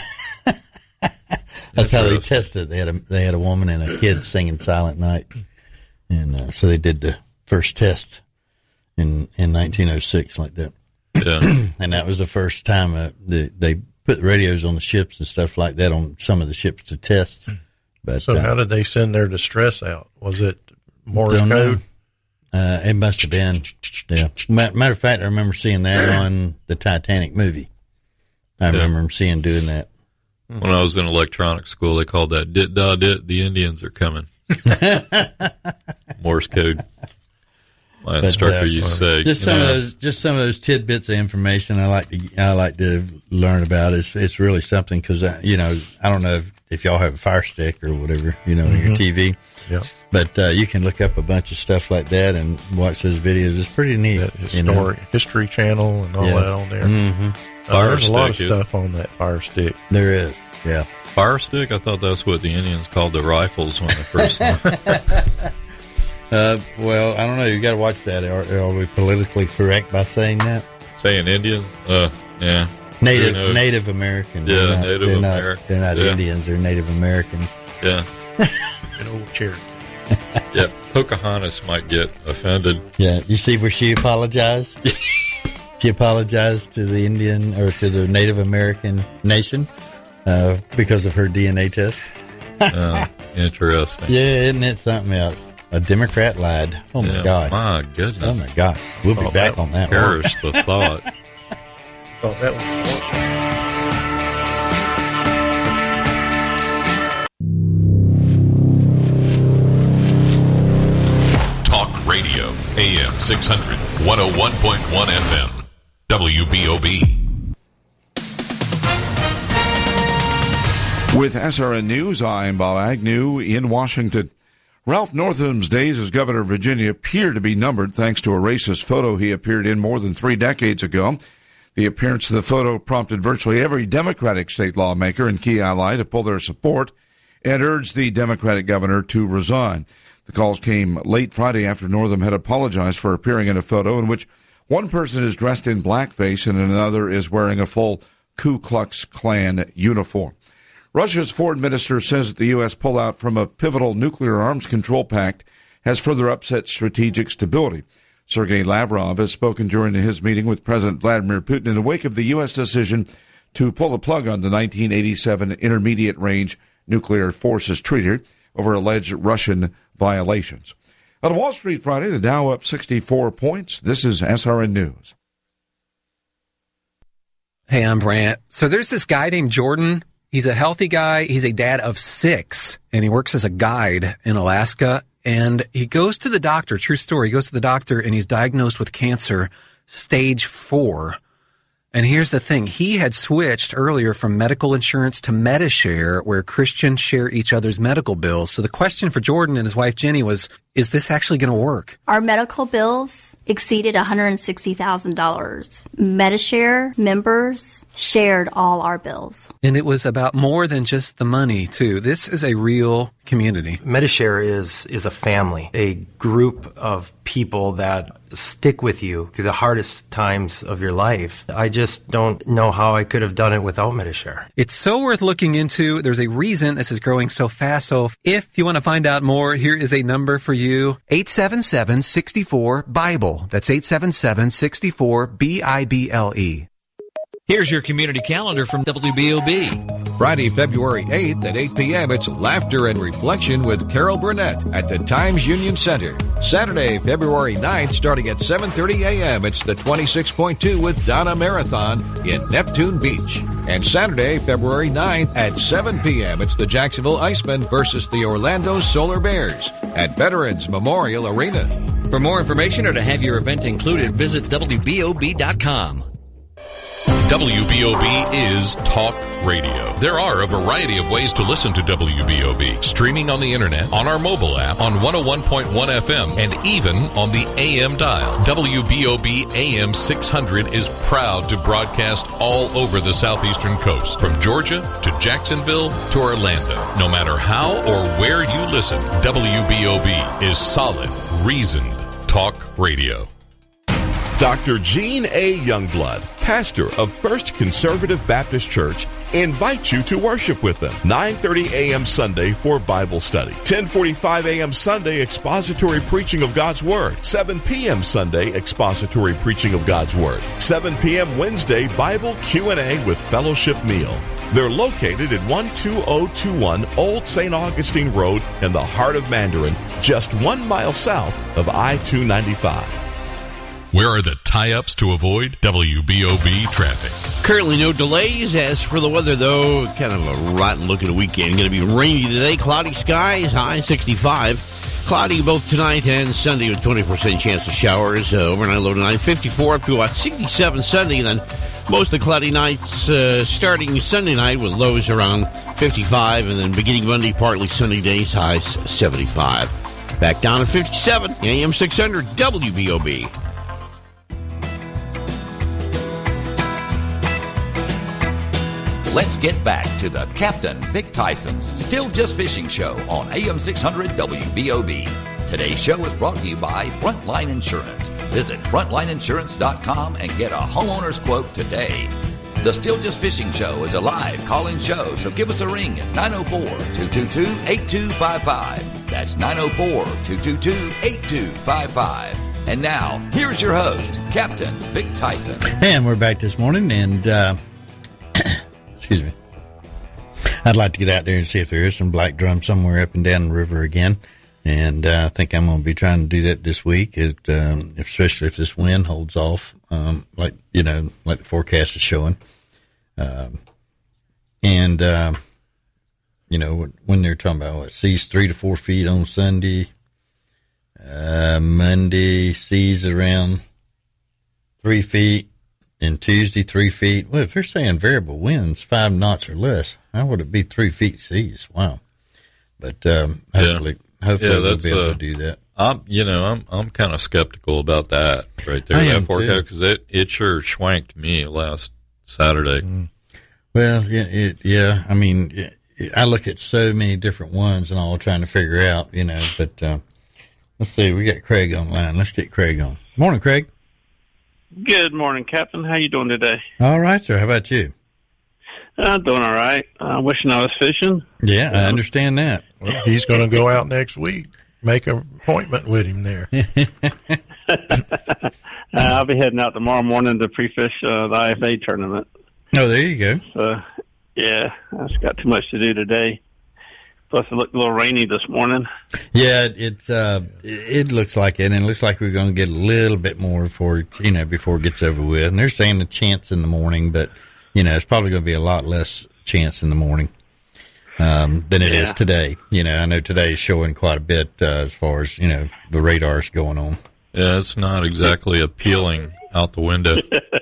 Speaker 3: That's how they
Speaker 4: Interesting.
Speaker 3: tested it. They had a, they had a woman and a kid singing Silent Night. And, uh, so they did the first test in, in nineteen oh six like that.
Speaker 4: Yeah.
Speaker 3: And that was the first time uh, the, they put radios on the ships and stuff like that on some of the ships to test. But
Speaker 5: So
Speaker 3: uh,
Speaker 5: how did they send their distress out? Was it Morse
Speaker 3: Don't know.
Speaker 5: code?
Speaker 3: Uh, it must have been. Yeah. Ma- Matter of fact, I remember seeing that on the Titanic movie. I
Speaker 4: Yeah.
Speaker 3: remember them seeing doing that.
Speaker 4: When I was in electronics school, they called that dit da dit. The Indians are coming. Morse code. My instructor
Speaker 3: uh,
Speaker 4: used to say,
Speaker 3: Just
Speaker 4: you
Speaker 3: some of
Speaker 4: know,
Speaker 3: those, just some of those tidbits of information I like to, I like to learn about. It's, it's really something because you know, I don't know if, if y'all have a Fire Stick or whatever, you know, on your T V.
Speaker 5: Yeah.
Speaker 3: But uh, you can look up a bunch of stuff like that and watch those videos. It's pretty neat.
Speaker 5: That
Speaker 3: you know?
Speaker 5: historic History Channel and all
Speaker 3: Yeah.
Speaker 5: that on there.
Speaker 3: Mm-hmm.
Speaker 5: Uh,
Speaker 4: Fire
Speaker 5: there's a lot of
Speaker 4: Stick is-
Speaker 5: stuff on that Fire Stick.
Speaker 3: There is, yeah.
Speaker 4: fire stick. I thought that's what the Indians called the rifles when they first went.
Speaker 3: Uh, well, I don't know. You got to watch that. Are, are we politically correct by saying that?
Speaker 4: Saying Indians? Uh, yeah. Who
Speaker 3: Native
Speaker 4: knows?
Speaker 3: Native American.
Speaker 4: Yeah,
Speaker 3: They're not,
Speaker 4: Native
Speaker 3: they're not,
Speaker 4: American.
Speaker 3: They're not
Speaker 4: Yeah.
Speaker 3: Indians. They're Native Americans.
Speaker 4: Yeah.
Speaker 5: Good old Cherokee.
Speaker 4: Yeah. Pocahontas might get offended.
Speaker 3: Yeah. You see where she apologized? She apologized to the Indian or to the Native American nation uh, because of her D N A test.
Speaker 4: Uh, interesting.
Speaker 3: Yeah, isn't it something else? A Democrat lied. Oh, my
Speaker 4: Yeah,
Speaker 3: God.
Speaker 4: My goodness.
Speaker 3: Oh, my God. We'll be
Speaker 5: Oh,
Speaker 3: back
Speaker 5: that
Speaker 3: on that one.
Speaker 4: Perish the thought.
Speaker 5: Oh, that was
Speaker 10: six hundred, one oh one point one F M, W B O B.
Speaker 11: With S R N News, I'm Bob Agnew in Washington. Ralph Northam's days as governor of Virginia appear to be numbered thanks to a racist photo he appeared in more than three decades ago. The appearance of the photo prompted virtually every Democratic state lawmaker and key ally to pull their support and urged the Democratic governor to resign. The calls came late Friday after Northam had apologized for appearing in a photo in which one person is dressed in blackface and another is wearing a full Ku Klux Klan uniform. Russia's foreign minister says that the U S pullout from a pivotal nuclear arms control pact has further upset strategic stability. Sergei Lavrov has spoken during his meeting with President Vladimir Putin in the wake of the U S decision to pull the plug on the nineteen eighty-seven Intermediate Range Nuclear Forces Treaty over alleged Russian violations. On Wall Street Friday, the Dow up sixty-four points. This is S R N News.
Speaker 12: Hey, I'm Brant. So there's this guy named Jordan. He's a healthy guy. He's a dad of six, and he works as a guide in Alaska. And he goes to the doctor, true story, he goes to the doctor, and he's diagnosed with cancer, stage four. And here's the thing. He had switched earlier from medical insurance to Medi-Share, where Christians share each other's medical bills. So the question for Jordan and his wife, Jenny, was, is this actually going to work?
Speaker 13: Our medical bills exceeded one hundred sixty thousand dollars. Medi-Share members shared all our bills.
Speaker 12: And it was about more than just the money, too. This is a real community.
Speaker 14: Medi-Share is, is a family, a group of people that stick with you through the hardest times of your life. I just don't know how I could have done it without Medi-Share.
Speaker 12: It's so worth looking into. There's a reason this is growing so fast. So if you want to find out more, here is a number for you. eight seven seven, six four, BIBLE. That's eight seven seven, six four, B I B L E.
Speaker 9: Here's your community calendar from W B O B.
Speaker 15: Friday, February eighth at eight p.m., it's Laughter and Reflection with Carol Burnett at the Times Union Center. Saturday, February ninth, starting at seven thirty a.m., it's the twenty-six point two with Donna Marathon in Neptune Beach. And Saturday, February ninth at seven p.m., it's the Jacksonville Icemen versus the Orlando Solar Bears at Veterans Memorial Arena.
Speaker 9: For more information or to have your event included, visit W B O B dot com.
Speaker 10: W B O B is talk radio. There are a variety of ways to listen to W B O B. Streaming on the internet, on our mobile app, on one oh one point one F M, and even on the A M dial. W B O B A M six hundred is proud to broadcast all over the southeastern coast, from Georgia to Jacksonville to Orlando. No matter how or where you listen, W B O B is solid, reasoned talk radio.
Speaker 16: Doctor Gene A. Youngblood, pastor of First Conservative Baptist Church, invites you to worship with them. nine thirty a.m. Sunday for Bible study. ten forty-five a.m. Sunday expository preaching of God's Word. seven p.m. Sunday expository preaching of God's Word. seven p.m. Wednesday Bible Q and A with fellowship meal. They're located at one two oh two one Old Saint Augustine Road in the heart of Mandarin, just one mile south of I two ninety-five.
Speaker 10: Where are the tie-ups to avoid W B O B traffic?
Speaker 17: Currently no delays. As for the weather, though, kind of a rotten looking weekend. Going to be rainy today, cloudy skies, high sixty-five. Cloudy both tonight and Sunday with twenty percent chance of showers. Uh, overnight low tonight, fifty-four up to about sixty-seven Sunday. Then mostly cloudy nights uh, starting Sunday night with lows around fifty-five. And then beginning Monday, partly sunny days, highs seventy-five. Back down to fifty-seven, A M six hundred W B O B.
Speaker 2: Let's get back to the Captain Vic Tyson's Still Just Fishing Show on A M six hundred W B O B. Today's show is brought to you by Frontline Insurance. Visit frontline insurance dot com and get a homeowner's quote today. The Still Just Fishing Show is a live call-in show, so give us a ring at nine oh four, two two two, eight two five five. That's nine oh four, two two two, eight two five five. And now, here's your host, Captain Vic Tyson.
Speaker 3: And we're back this morning, and... Uh, Excuse me. I'd like to get out there and see if there is some black drum somewhere up and down the river again. And uh, I think I'm going to be trying to do that this week, it, um, especially if this wind holds off, um, like, you know, like the forecast is showing. Um, and, uh, you know, when they're talking about what, seas three to four feet on Sunday, Uh, Monday seas around three feet, and Tuesday three feet. Well, if they're saying variable winds, five knots or less, how would it be three feet seas? Wow. But um, hopefully,
Speaker 4: yeah.
Speaker 3: hopefully
Speaker 4: yeah,
Speaker 3: we'll be able
Speaker 4: uh,
Speaker 3: to do that.
Speaker 4: I'm, you know, I'm I'm kind of skeptical about that right there.
Speaker 3: I
Speaker 4: that
Speaker 3: am
Speaker 4: forecast
Speaker 3: too.
Speaker 4: because it it sure schwanked me last Saturday.
Speaker 3: Mm. Well, yeah, it, yeah. I mean, it, it, I look at so many different ones and all trying to figure out, you know. But uh, let's see, we got Craig online. Let's get Craig on. Morning, Craig.
Speaker 18: Good morning, Captain. How you doing today?
Speaker 3: All right, sir. How about you?
Speaker 18: I'm doing all right. Uh, wishing I was fishing.
Speaker 3: Yeah, I understand that.
Speaker 5: Well, he's going to go out next week. Make an appointment with him there.
Speaker 18: uh, I'll be heading out tomorrow morning to pre-fish uh, the I F A tournament.
Speaker 3: Oh, there you go.
Speaker 18: So, yeah, I just got too much to do today. Plus, it looked a little rainy this morning.
Speaker 3: Yeah, it it, uh, it looks like it, and it looks like we're going to get a little bit more before you know before it gets over with. And they're saying a chance in the morning, but you know it's probably going to be a lot less chance in the morning um, than it
Speaker 18: Yeah.
Speaker 3: is today. You know, I know today is showing quite a bit uh, as far as you know the radar's going on.
Speaker 4: Yeah, it's not exactly appealing out the window.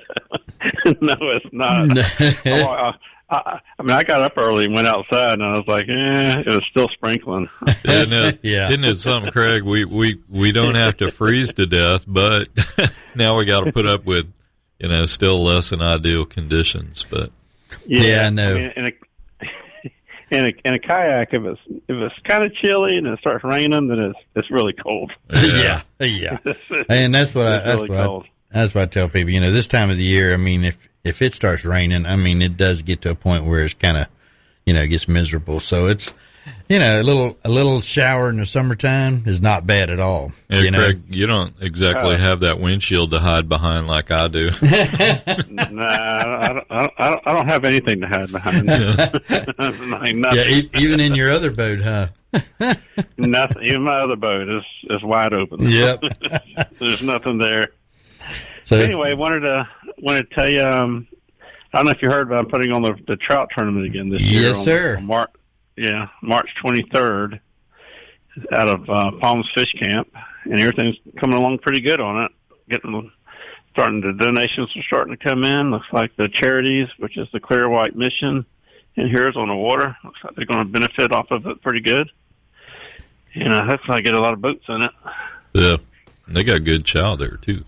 Speaker 18: No, it's not. oh, I, I, I mean, I got up early and went outside, and I was like, eh, it was still sprinkling.
Speaker 4: Isn't it,
Speaker 3: yeah.
Speaker 4: isn't it something, Craig? We, we, we don't have to freeze to death, but now we got to put up with, you know, still less than ideal conditions. But
Speaker 18: Yeah,
Speaker 3: Yeah, I know.
Speaker 18: mean, in a, in a in a kayak, if it's if it's kind of chilly and it starts raining, then it's it's really cold.
Speaker 3: Yeah, yeah. And that's what I
Speaker 18: It's
Speaker 3: that's
Speaker 18: really
Speaker 3: what I,
Speaker 18: cold.
Speaker 3: that's what I tell people. You know, this time of the year, I mean, if if it starts raining, I mean, it does get to a point where it's kind of, you know, it gets miserable. So it's, you know, a little a little shower in the summertime is not bad at all.
Speaker 4: yeah,
Speaker 3: you know,
Speaker 4: Craig, you don't exactly
Speaker 18: Uh,
Speaker 4: have that windshield to hide behind like I do.
Speaker 18: Nah, I don't, I don't, I don't, I don't have anything to hide behind. Like nothing.
Speaker 3: yeah, e- even in your other boat, huh?
Speaker 18: Nothing. Even my other boat is is wide open.
Speaker 3: Yep.
Speaker 18: There's nothing there.
Speaker 3: So
Speaker 18: Anyway, wanted to wanted to tell you. Um, I don't know if you heard, but I'm putting on the, the trout tournament again this year.
Speaker 3: Yes,
Speaker 18: on,
Speaker 3: sir.
Speaker 18: On Mar- yeah, March twenty-third, out of uh, Palms Fish Camp, and everything's coming along pretty good on it. Getting starting the donations are starting to come in. Looks like the charities, which is the Clear White Mission, and here's on the water. Looks like they're going to benefit off of it pretty good. And I hope I get a lot of boats in it.
Speaker 4: Yeah, and they got good chow there too.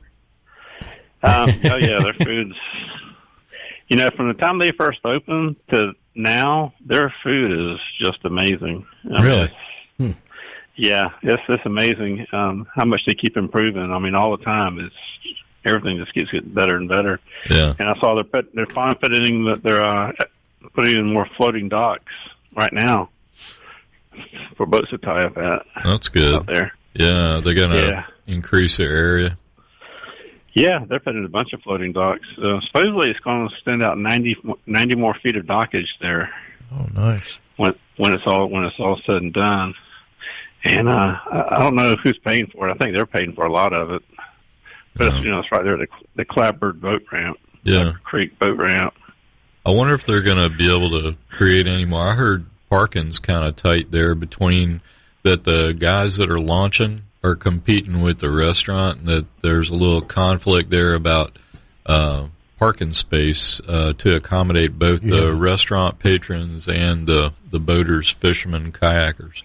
Speaker 18: Um, oh yeah, their food's. You know, from the time they first opened to now, their food is just amazing. I mean,
Speaker 3: Really?
Speaker 18: it's-
Speaker 3: Hmm.
Speaker 18: Yeah, it's it's amazing um, how much they keep improving. I mean, all the time, it's everything just keeps getting better and better.
Speaker 4: Yeah,
Speaker 18: And I saw they're put, they're finally putting that they're uh, putting in more floating docks right now for boats to tie up at
Speaker 4: that's good.
Speaker 18: out there.
Speaker 4: Yeah, they're gonna
Speaker 18: Yeah.
Speaker 4: increase their area.
Speaker 18: Yeah, they're putting a bunch of floating docks. Uh, supposedly, it's going to extend out ninety, ninety more feet of dockage there
Speaker 5: Oh, nice.
Speaker 18: when when it's all when it's all said and done. And uh, I I don't know who's paying for it. I think they're paying for a lot of it. But it's,
Speaker 4: Yeah.
Speaker 18: you know, it's right there at the, the Clapboard boat ramp,
Speaker 4: Yeah,
Speaker 18: Creek boat ramp.
Speaker 4: I wonder if they're going to be able to create any more. I heard parking's kind of tight there between that the guys that are launching are competing with the restaurant, and that there's a little conflict there about uh, parking space uh, to accommodate both
Speaker 5: Yeah.
Speaker 4: the restaurant patrons and the, the boaters, fishermen, kayakers.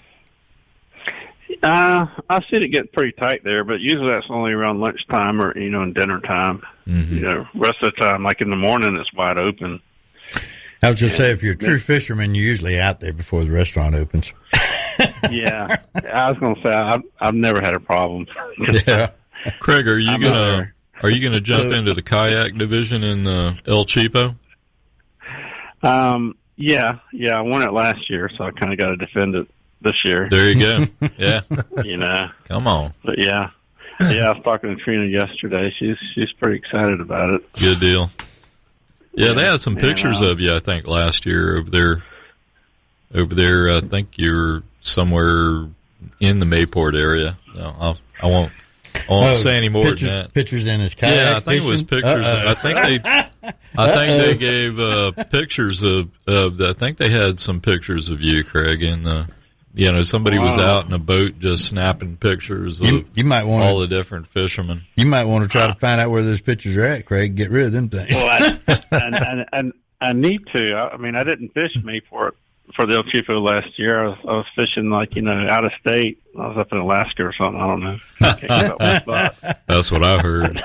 Speaker 18: Uh, I've seen it get pretty tight there, but usually that's only around lunchtime or, you know, in dinner time.
Speaker 4: Mm-hmm.
Speaker 18: You know, rest of the time, like in the morning, it's wide open.
Speaker 3: I was just say, if you're a true fisherman, you're usually out there before the restaurant opens.
Speaker 18: Yeah, I was going to say I've I've never had a problem.
Speaker 3: Yeah.
Speaker 4: Craig, are you
Speaker 18: I'm
Speaker 4: gonna
Speaker 18: out there.
Speaker 4: are you gonna jump into the kayak division in uh, El Cheapo?
Speaker 18: Um, yeah, yeah, I won it last year, so I kind of got to defend it this year.
Speaker 4: There you go. Yeah,
Speaker 18: You know,
Speaker 4: come on,
Speaker 18: but yeah, yeah. I was talking to Trina yesterday. She's she's pretty excited about it.
Speaker 4: good deal. Yeah, they had some
Speaker 18: Yeah,
Speaker 4: pictures
Speaker 18: uh,
Speaker 4: of you, I think, last year over there. Over there, I think you're somewhere in the Mayport area. No, I'll, I won't. I won't
Speaker 3: Oh,
Speaker 4: say any more
Speaker 3: pictures,
Speaker 4: than that.
Speaker 3: Pictures in his kayak.
Speaker 4: Yeah, I think it was
Speaker 3: fishing?
Speaker 4: pictures.
Speaker 3: Uh-oh.
Speaker 4: I think they. I think they gave uh, pictures of, of. I think they had some pictures of you, Craig, in the you know, somebody was
Speaker 3: Wow.
Speaker 4: out in a boat just snapping pictures of
Speaker 3: You, you might want
Speaker 4: all the different fishermen.
Speaker 3: You might want to try to find out where those pictures are at, Craig. Get rid of them things.
Speaker 18: Well, I, and, and, and I need to. I, I mean, I didn't fish me for it for the El Cheapo last year. I was, I was fishing like you know out of state. I was up in Alaska or something. I don't know. I can't get that one spot.
Speaker 4: That's what I heard.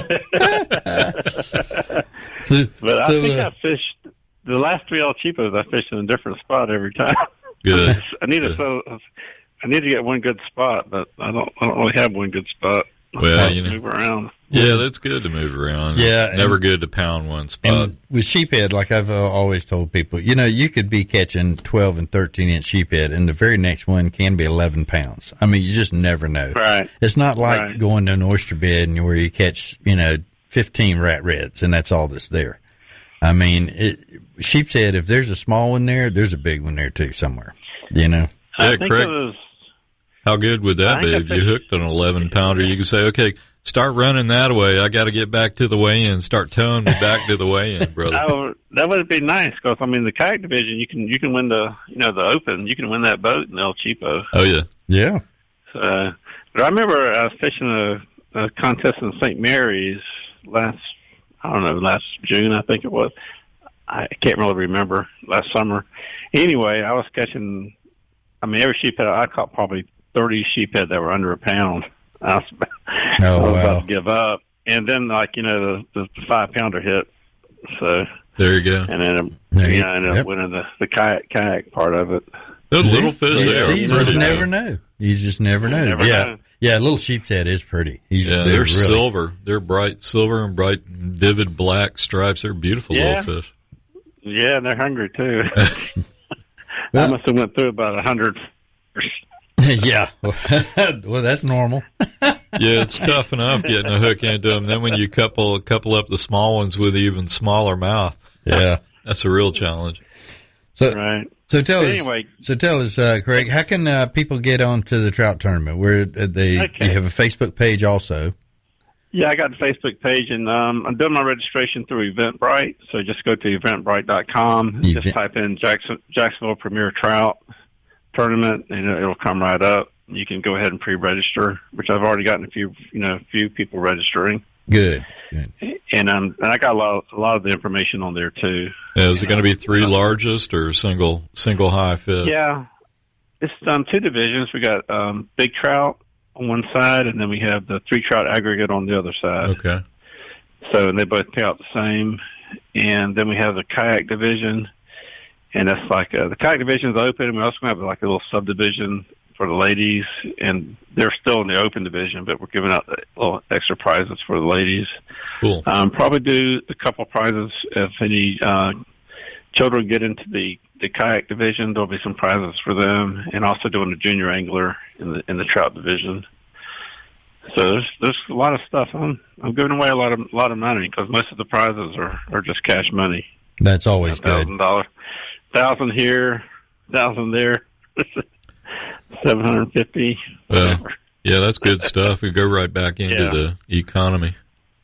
Speaker 18: But I
Speaker 3: So,
Speaker 18: think
Speaker 3: uh,
Speaker 18: I fished the last three El Cheapos. I fished in a different spot every time.
Speaker 4: Good.
Speaker 18: I need to. So, I need to get one good spot, but I don't. I don't really have one good spot.
Speaker 4: Well,
Speaker 18: I
Speaker 4: you know,
Speaker 18: move around.
Speaker 4: Yeah, that's good to move around.
Speaker 3: Yeah,
Speaker 4: It's never
Speaker 3: and-
Speaker 4: good to pound one spot.
Speaker 3: And with sheephead, like I've uh, always told people, you know, you could be catching twelve and thirteen inch sheephead, and the very next one can be eleven pounds. I mean, you just never know.
Speaker 18: Right.
Speaker 3: It's not like
Speaker 18: Right.
Speaker 3: going to an oyster bed and where you catch, you know, fifteen rat reds, and that's all that's there. I mean, it, sheep's head, if there's a small one there, there's a big one there too somewhere, you know?
Speaker 18: I
Speaker 4: Yeah,
Speaker 18: think
Speaker 4: Craig,
Speaker 18: it was.
Speaker 4: how good would that
Speaker 18: I
Speaker 4: be
Speaker 18: think
Speaker 4: if
Speaker 18: I
Speaker 4: you
Speaker 18: fished-
Speaker 4: hooked an eleven pounder? You could say, okay, start running that way. I got to get back to the weigh-in. Start towing me back to the weigh-in, brother.
Speaker 18: I would, that would be nice because I mean the kayak division you can you can win the you know the open you can win that boat in El Cheapo.
Speaker 4: Oh, yeah.
Speaker 3: Yeah.
Speaker 18: So, but I remember I was fishing a, a contest in Saint Mary's last I don't know last June I think it was. I can't really remember last summer. Anyway, I was catching. I mean every sheephead I caught probably thirty sheephead that were under a pound. I was, I
Speaker 3: Oh,
Speaker 18: was
Speaker 3: wow.
Speaker 18: about to give up, and then like you know the, the five pounder hit. So
Speaker 4: there you go.
Speaker 18: and then um,
Speaker 3: There you-
Speaker 18: you know, I ended
Speaker 3: yep.
Speaker 18: up winning the, the kayak kayak part of it.
Speaker 4: Those little fish
Speaker 3: See,
Speaker 4: there
Speaker 3: see,
Speaker 4: are
Speaker 3: you
Speaker 4: pretty
Speaker 3: just never
Speaker 4: good.
Speaker 3: know. You just never know.
Speaker 18: Never
Speaker 3: yeah.
Speaker 18: know.
Speaker 3: Yeah, little sheep's head is pretty. He's
Speaker 4: Yeah,
Speaker 3: they're,
Speaker 4: they're
Speaker 3: really,
Speaker 4: silver. They're bright silver and bright vivid black stripes. They're beautiful
Speaker 18: Yeah.
Speaker 4: little fish.
Speaker 18: Yeah, and they're hungry too. I must have went through about a hundred.
Speaker 3: yeah. Well, that's normal.
Speaker 4: Yeah, it's tough enough getting a hook into them. Then when you couple couple up the small ones with even smaller mouth,
Speaker 3: Yeah.
Speaker 4: that's a real challenge.
Speaker 3: So,
Speaker 18: Right.
Speaker 3: so tell
Speaker 18: But
Speaker 3: us,
Speaker 18: anyway.
Speaker 3: so tell us, uh, Craig, how can uh, people get on to the trout tournament? Where uh, they
Speaker 18: Okay.
Speaker 3: you have a Facebook page also.
Speaker 18: Yeah, I got the Facebook page, and um, I'm doing my registration through Eventbrite. So just go to eventbrite dot com.
Speaker 3: Event-
Speaker 18: Just type in Jackson, Jacksonville Premier Trout Tournament, and it'll come right up. You can go ahead and pre-register, which I've already gotten a few, you know, a few people registering.
Speaker 3: Good. Good.
Speaker 18: And um, and I got a lot, a lot of the information on there too.
Speaker 4: Yeah, is it going to be three largest or single single high fish?
Speaker 18: Yeah, it's um, two divisions. We got um, big trout on one side, and then we have the three trout aggregate on the other side.
Speaker 4: Okay.
Speaker 18: So and they both pay out the same. And then we have the kayak division, and that's like uh, the kayak division is open. And we also have like a little subdivision for the ladies, and they're still in the open division, but we're giving out little extra prizes for the ladies.
Speaker 4: Cool.
Speaker 18: Um, probably do a couple prizes if any uh, children get into the, the kayak division. There'll be some prizes for them, and also doing the junior angler in the in the trout division. So there's there's a lot of stuff. I'm I'm giving away a lot of a lot of money because most of the prizes are, are just cash money.
Speaker 3: That's always good.
Speaker 18: Thousand dollars, thousand here, thousand there, seven hundred fifty.
Speaker 4: Well, yeah, that's good stuff. We go right back into
Speaker 18: Yeah.
Speaker 4: the economy.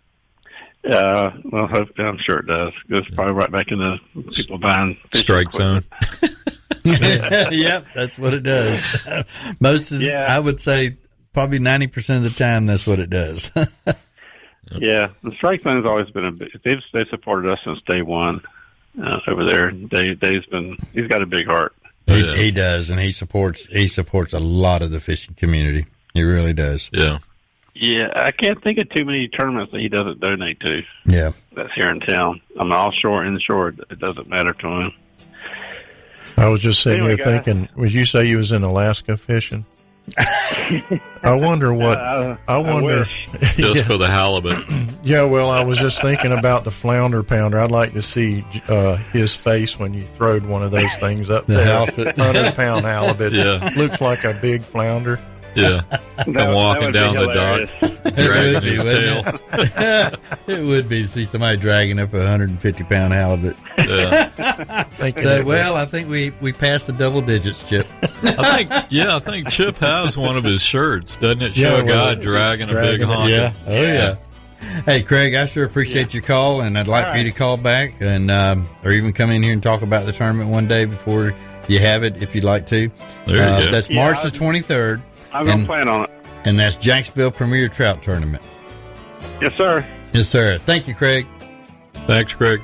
Speaker 18: Uh, well, hope, I'm sure it does. It goes probably right back into people buying fishing
Speaker 4: Strike zone.
Speaker 18: equipment.
Speaker 3: Yep, that's what it does. Most of the,
Speaker 18: Yeah.
Speaker 3: I would say probably ninety percent of the time that's what it does.
Speaker 18: Yeah, the strike zone's always been a big. They've they supported us since day one uh, over there. Dave, Dave's been he's got a big heart.
Speaker 3: he,
Speaker 4: yeah.
Speaker 3: he does, and he supports he supports a lot of the fishing community. He really does.
Speaker 4: Yeah.
Speaker 18: Yeah, I can't think of too many tournaments that he doesn't donate to.
Speaker 3: Yeah.
Speaker 18: That's here in town. I'm offshore, inshore. It doesn't matter to him.
Speaker 5: I was just sitting
Speaker 18: Anyway,
Speaker 5: here
Speaker 18: guys.
Speaker 5: thinking, would you say you was in Alaska fishing? I wonder what,
Speaker 18: Uh,
Speaker 5: I wonder.
Speaker 4: Just
Speaker 5: yeah.
Speaker 4: for the halibut.
Speaker 5: Yeah, well, I was just thinking about the flounder pounder. I'd like to see uh, his face when you throwed one of those things up
Speaker 3: The
Speaker 5: there.
Speaker 3: halibut.
Speaker 5: Hundred pound halibut.
Speaker 4: Yeah.
Speaker 5: Looks like a big flounder.
Speaker 4: Yeah.
Speaker 18: That-
Speaker 4: I'm
Speaker 18: that
Speaker 4: walking
Speaker 18: would be
Speaker 4: down the
Speaker 18: hilarious.
Speaker 4: dock, dragging
Speaker 3: would be,
Speaker 4: his
Speaker 3: wouldn't
Speaker 4: tail.
Speaker 3: it? It would be to see somebody dragging up a hundred and fifty pound halibut.
Speaker 4: Yeah.
Speaker 5: Thinking
Speaker 3: So,
Speaker 5: that-
Speaker 3: well, I think we, we passed the double digits, Chip.
Speaker 4: I think, yeah, I think Chip has one of his shirts, doesn't it? Show
Speaker 5: Yeah,
Speaker 4: a guy
Speaker 5: well,
Speaker 4: dragging a
Speaker 5: dragging
Speaker 4: big
Speaker 5: it,
Speaker 4: Honda.
Speaker 3: Yeah. Oh, yeah. Hey, Craig, I sure appreciate yeah. your call, and I'd like All for right. you to call back and um, or even come in here and talk about the tournament one day before you have it, if you'd like to.
Speaker 4: There you
Speaker 3: uh,
Speaker 4: go.
Speaker 3: That's
Speaker 18: Yeah,
Speaker 3: March the twenty-third.
Speaker 18: I'm going to plan on it.
Speaker 3: And that's Jacksonville Premier Trout Tournament.
Speaker 18: Yes, sir.
Speaker 3: Yes, sir. Thank you, Craig.
Speaker 4: Thanks, Craig.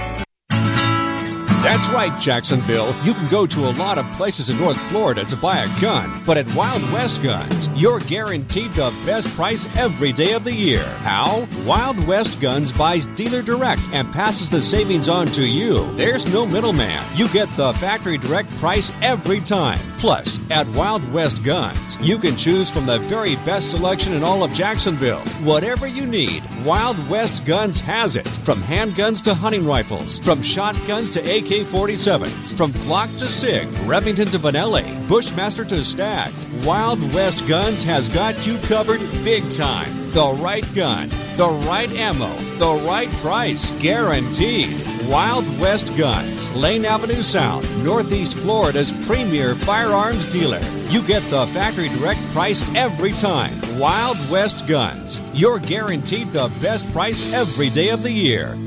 Speaker 19: That's right, Jacksonville. You can go to a lot of places in North Florida to buy a gun, but at Wild West Guns, you're guaranteed the best price every day of the year. How? Wild West Guns buys dealer direct and passes the savings on to you. There's no middleman. You get the factory direct price every time. Plus, at Wild West Guns, you can choose from the very best selection in all of Jacksonville. Whatever you need, Wild West Guns has it. From handguns to hunting rifles, from shotguns to A K forty-sevens, from Glock to SIG, Remington to Vanelli, Bushmaster to Stag, Wild West Guns has got you covered big time. The right gun, the right ammo, the right price, guaranteed. Wild West Guns, Lane Avenue South, Northeast Florida's premier firearms dealer. You get the factory direct price every time. Wild West Guns, you're guaranteed the best price every day of the year.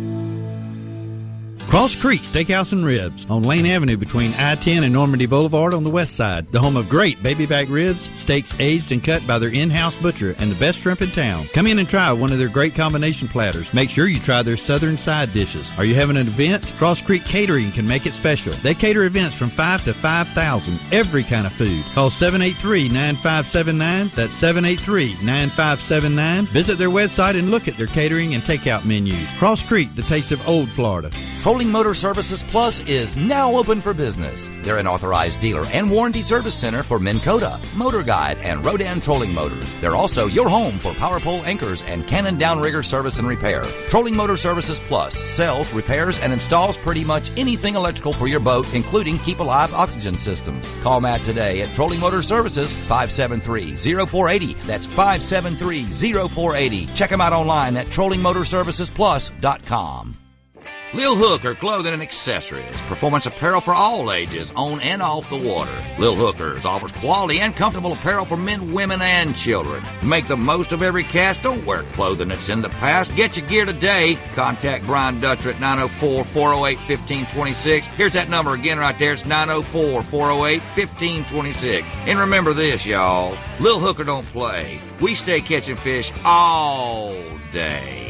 Speaker 20: Cross Creek Steakhouse and Ribs on Lane Avenue between I ten and Normandy Boulevard on the west side. The home of great baby back ribs, steaks aged and cut by their in-house butcher, and the best shrimp in town. Come in and try one of their great combination platters. Make sure you try their southern side dishes. Are you having an event? Cross Creek Catering can make it special. They cater events from five to five thousand, every kind of food. Call seven eight three, nine five seven nine. That's seven eight three, nine five seven nine. Visit their website and look at their catering and takeout menus. Cross Creek, the taste of old Florida.
Speaker 2: Trolling Motor Services Plus is now open for business. They're an authorized dealer and warranty service center for Minn Kota, Motor Guide, and Rodan trolling motors. They're also your home for power pole anchors and cannon downrigger service and repair. Trolling Motor Services Plus sells, repairs, and installs pretty much anything electrical for your boat, including Keep Alive oxygen systems. Call Matt today at Trolling Motor Services, five seven three, zero four eight zero. That's five seven three, zero four eight zero. Check them out online at trolling motor services plus dot com. Lil Hooker Clothing and Accessories. Performance apparel for all ages, on and off the water. Lil Hookers offers quality and comfortable apparel for men, women, and children. Make the most of every cast. Don't wear clothing that's in the past. Get your gear today. Contact Brian Dutcher at nine oh four, four oh eight, one five two six. Here's that number again right there. It's nine oh four, four oh eight, one five two six. And remember this, y'all. Lil Hooker don't play. We stay catching fish all day.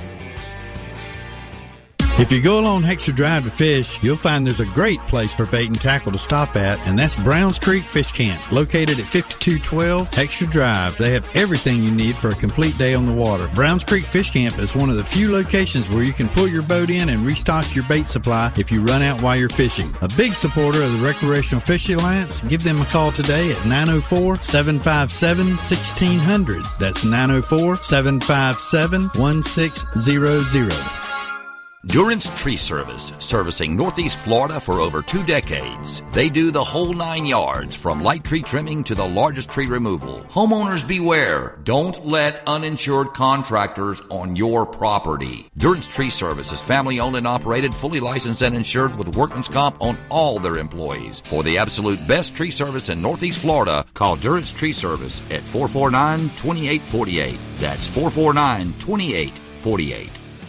Speaker 20: If you go along Heckscher Drive to fish, you'll find there's a great place for bait and tackle to stop at, and that's Browns Creek Fish Camp, located at fifty-two twelve Heckscher Drive. They have everything you need for a complete day on the water. Browns Creek Fish Camp is one of the few locations where you can pull your boat in and restock your bait supply if you run out while you're fishing. A big supporter of the Recreational Fishing Alliance, give them a call today at nine oh four, seven five seven, one six zero zero. That's nine oh four, seven five seven, one six zero zero.
Speaker 2: Durance Tree Service, servicing Northeast Florida for over two decades. They do the whole nine yards, from light tree trimming to the largest tree removal. Homeowners beware. Don't let uninsured contractors on your property. Durance Tree Service is family owned and operated, fully licensed and insured with workman's comp on all their employees. For the absolute best tree service in Northeast Florida, call Durance Tree Service at four four nine, two eight four eight. That's four four nine, two eight four eight.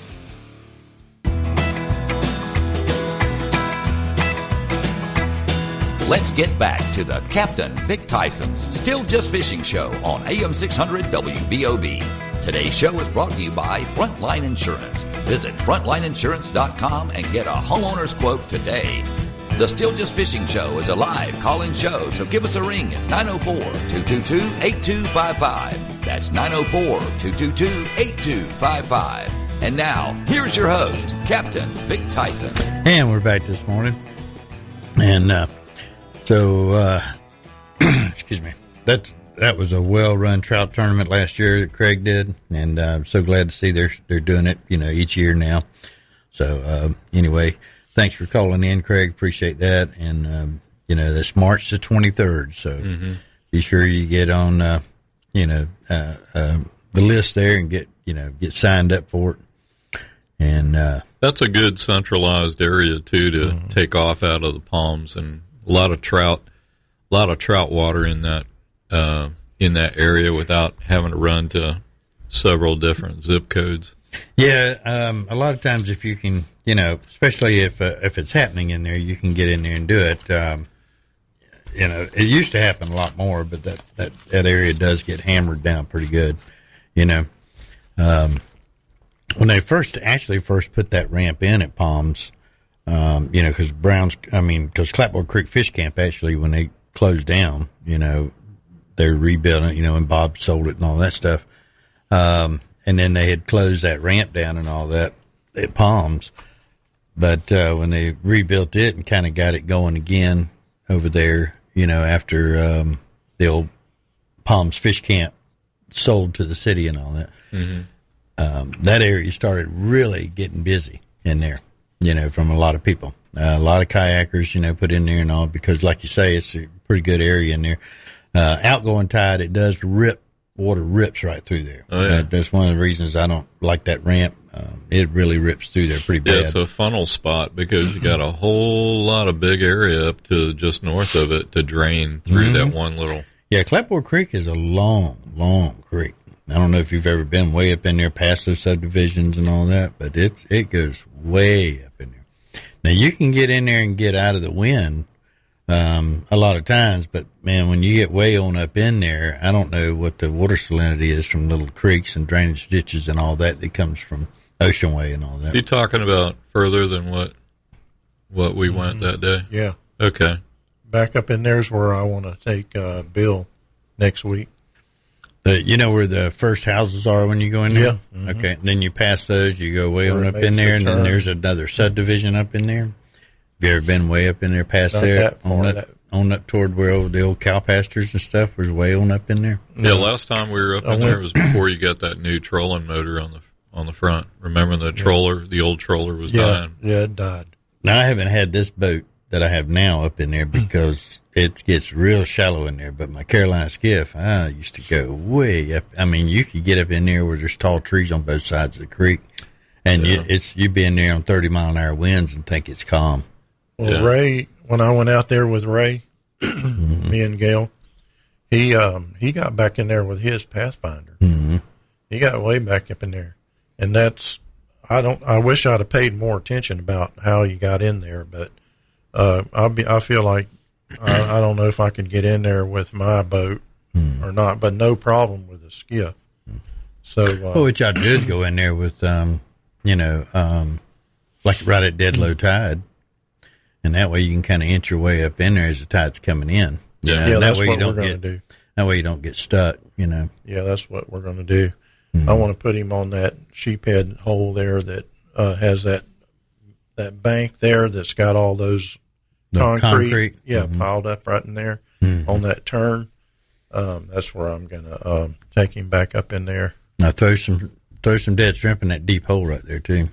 Speaker 2: Let's get back to the Captain Vic Tyson's Still Just Fishing Show on A M six hundred W B O B. Today's show is brought to you by Frontline Insurance. Visit frontline insurance dot com and get a homeowner's quote today. The Still Just Fishing Show is a live call-in show, so give us a ring at nine oh four, two two two, eight two five five. That's nine oh four, two two two, eight two five five. And now, here's your host, Captain Vic Tyson.
Speaker 3: And we're back this morning. And, uh, So, uh, excuse me, that, that was a well-run trout tournament last year that Craig did, and uh, I'm so glad to see they're, they're doing it, you know, each year now. So, uh, anyway, thanks for calling in, Craig. Appreciate that. And, um, you know, that's March the twenty-third, so mm-hmm. be sure you get on, uh, you know, uh, uh, the list there and get, you know, get signed up for it. And uh,
Speaker 4: that's a good centralized area, too, to mm-hmm. take off out of the Palms, and a lot of trout, a lot of trout water in that uh, in that area without having to run to several different zip codes.
Speaker 3: Yeah, um, a lot of times if you can, you know, especially if uh, if it's happening in there, you can get in there and do it. Um, you know, it used to happen a lot more, but that, that, that area does get hammered down pretty good, you know. Um, when they first, actually first put that ramp in at Palms, um, you know, because Browns, I mean, because Clapboard Creek Fish Camp, actually, when they closed down, you know, they're rebuilding it, you know, and Bob sold it and all that stuff. Um, and then they had closed that ramp down and all that at Palms. But uh, when they rebuilt it and kind of got it going again over there, you know, after um, the old Palms Fish Camp sold to the city and all that,
Speaker 4: mm-hmm.
Speaker 3: um, that area started really getting busy in there, you know, from a lot of people. Uh, a lot of kayakers, you know, put in there and all, because like you say, it's a pretty good area in there. Uh, outgoing tide, it does rip, water rips right through there.
Speaker 4: Oh, yeah.
Speaker 3: That, that's one of the reasons I don't like that ramp. Um, it really rips through there pretty bad.
Speaker 4: Yeah, it's a funnel spot because you got a whole lot of big area up to just north of it to drain through
Speaker 3: Mm-hmm.
Speaker 4: that one little.
Speaker 3: Yeah, Clapboard Creek is a long, long creek. I don't know if you've ever been way up in there past those subdivisions and all that, but it it goes way up in there. Now, you can get in there and get out of the wind um, a lot of times, but, man, when you get way on up in there, I don't know what the water salinity is from little creeks and drainage ditches and all that that comes from Ocean Way and all that.
Speaker 4: Is he talking about further than what what we went that day?
Speaker 5: Yeah.
Speaker 4: Okay.
Speaker 5: Back up in there's where I want to take uh, Bill next week.
Speaker 3: The, you know where the first houses are when you go in there?
Speaker 5: Yeah. Mm-hmm.
Speaker 3: Okay. And then you pass those, you go way
Speaker 5: Where
Speaker 3: on
Speaker 5: it
Speaker 3: up
Speaker 5: makes
Speaker 3: in there,
Speaker 5: the
Speaker 3: and then
Speaker 5: turn.
Speaker 3: there's another subdivision up in there. Have you ever been way up in there past
Speaker 5: Not
Speaker 3: there?
Speaker 5: that far,
Speaker 3: on, up,
Speaker 5: that-
Speaker 3: on up toward where old, the old cow pastures and stuff was way on up in there?
Speaker 4: Yeah, last time we were up
Speaker 5: I
Speaker 4: in there
Speaker 5: went-
Speaker 4: was before you got that new trolling motor on the on the front. Remember the troller, the old troller was
Speaker 5: Yeah,
Speaker 4: dying.
Speaker 5: yeah, it died.
Speaker 3: Now, I haven't had this boat that I have now up in there because it gets real shallow in there. But my Carolina skiff, I used to go way up. I mean, you could get up in there where there's tall trees on both sides of the creek, and
Speaker 5: Yeah.
Speaker 3: you, it's you'd be in there on thirty mile an hour winds and think it's calm.
Speaker 5: Well,
Speaker 4: Yeah.
Speaker 5: Ray, when I went out there with Ray, me and Gail, he um, he got back in there with his Pathfinder.
Speaker 3: Mm-hmm.
Speaker 5: He got way back up in there, and that's I don't. I wish I'd have paid more attention about how you got in there, but uh, I'll be. I feel like I, I don't know if I could get in there with my boat or not, but no problem with a skiff. So, uh,
Speaker 3: Well, what y'all do is go in there with, um, you know, um, like right at dead low tide, and that way you can kind of inch your way up in there as the tide's coming in. You
Speaker 4: Yeah.
Speaker 3: know,
Speaker 5: yeah,
Speaker 3: that
Speaker 5: that's
Speaker 3: way
Speaker 5: what
Speaker 3: you don't
Speaker 5: we're going
Speaker 3: get
Speaker 5: to do.
Speaker 3: that way you don't get stuck. You know.
Speaker 5: Yeah, that's what we're going to do. I want to put him on that sheephead hole there that uh, has that that bank there that's got all those
Speaker 3: The
Speaker 5: concrete,
Speaker 3: concrete.
Speaker 5: yeah,
Speaker 3: Mhm.
Speaker 5: piled up right in there
Speaker 3: Mhm.
Speaker 5: on that turn. Um, that's where I'm going to um, take him back up in there.
Speaker 3: Now throw some throw some dead shrimp in that deep hole right there too.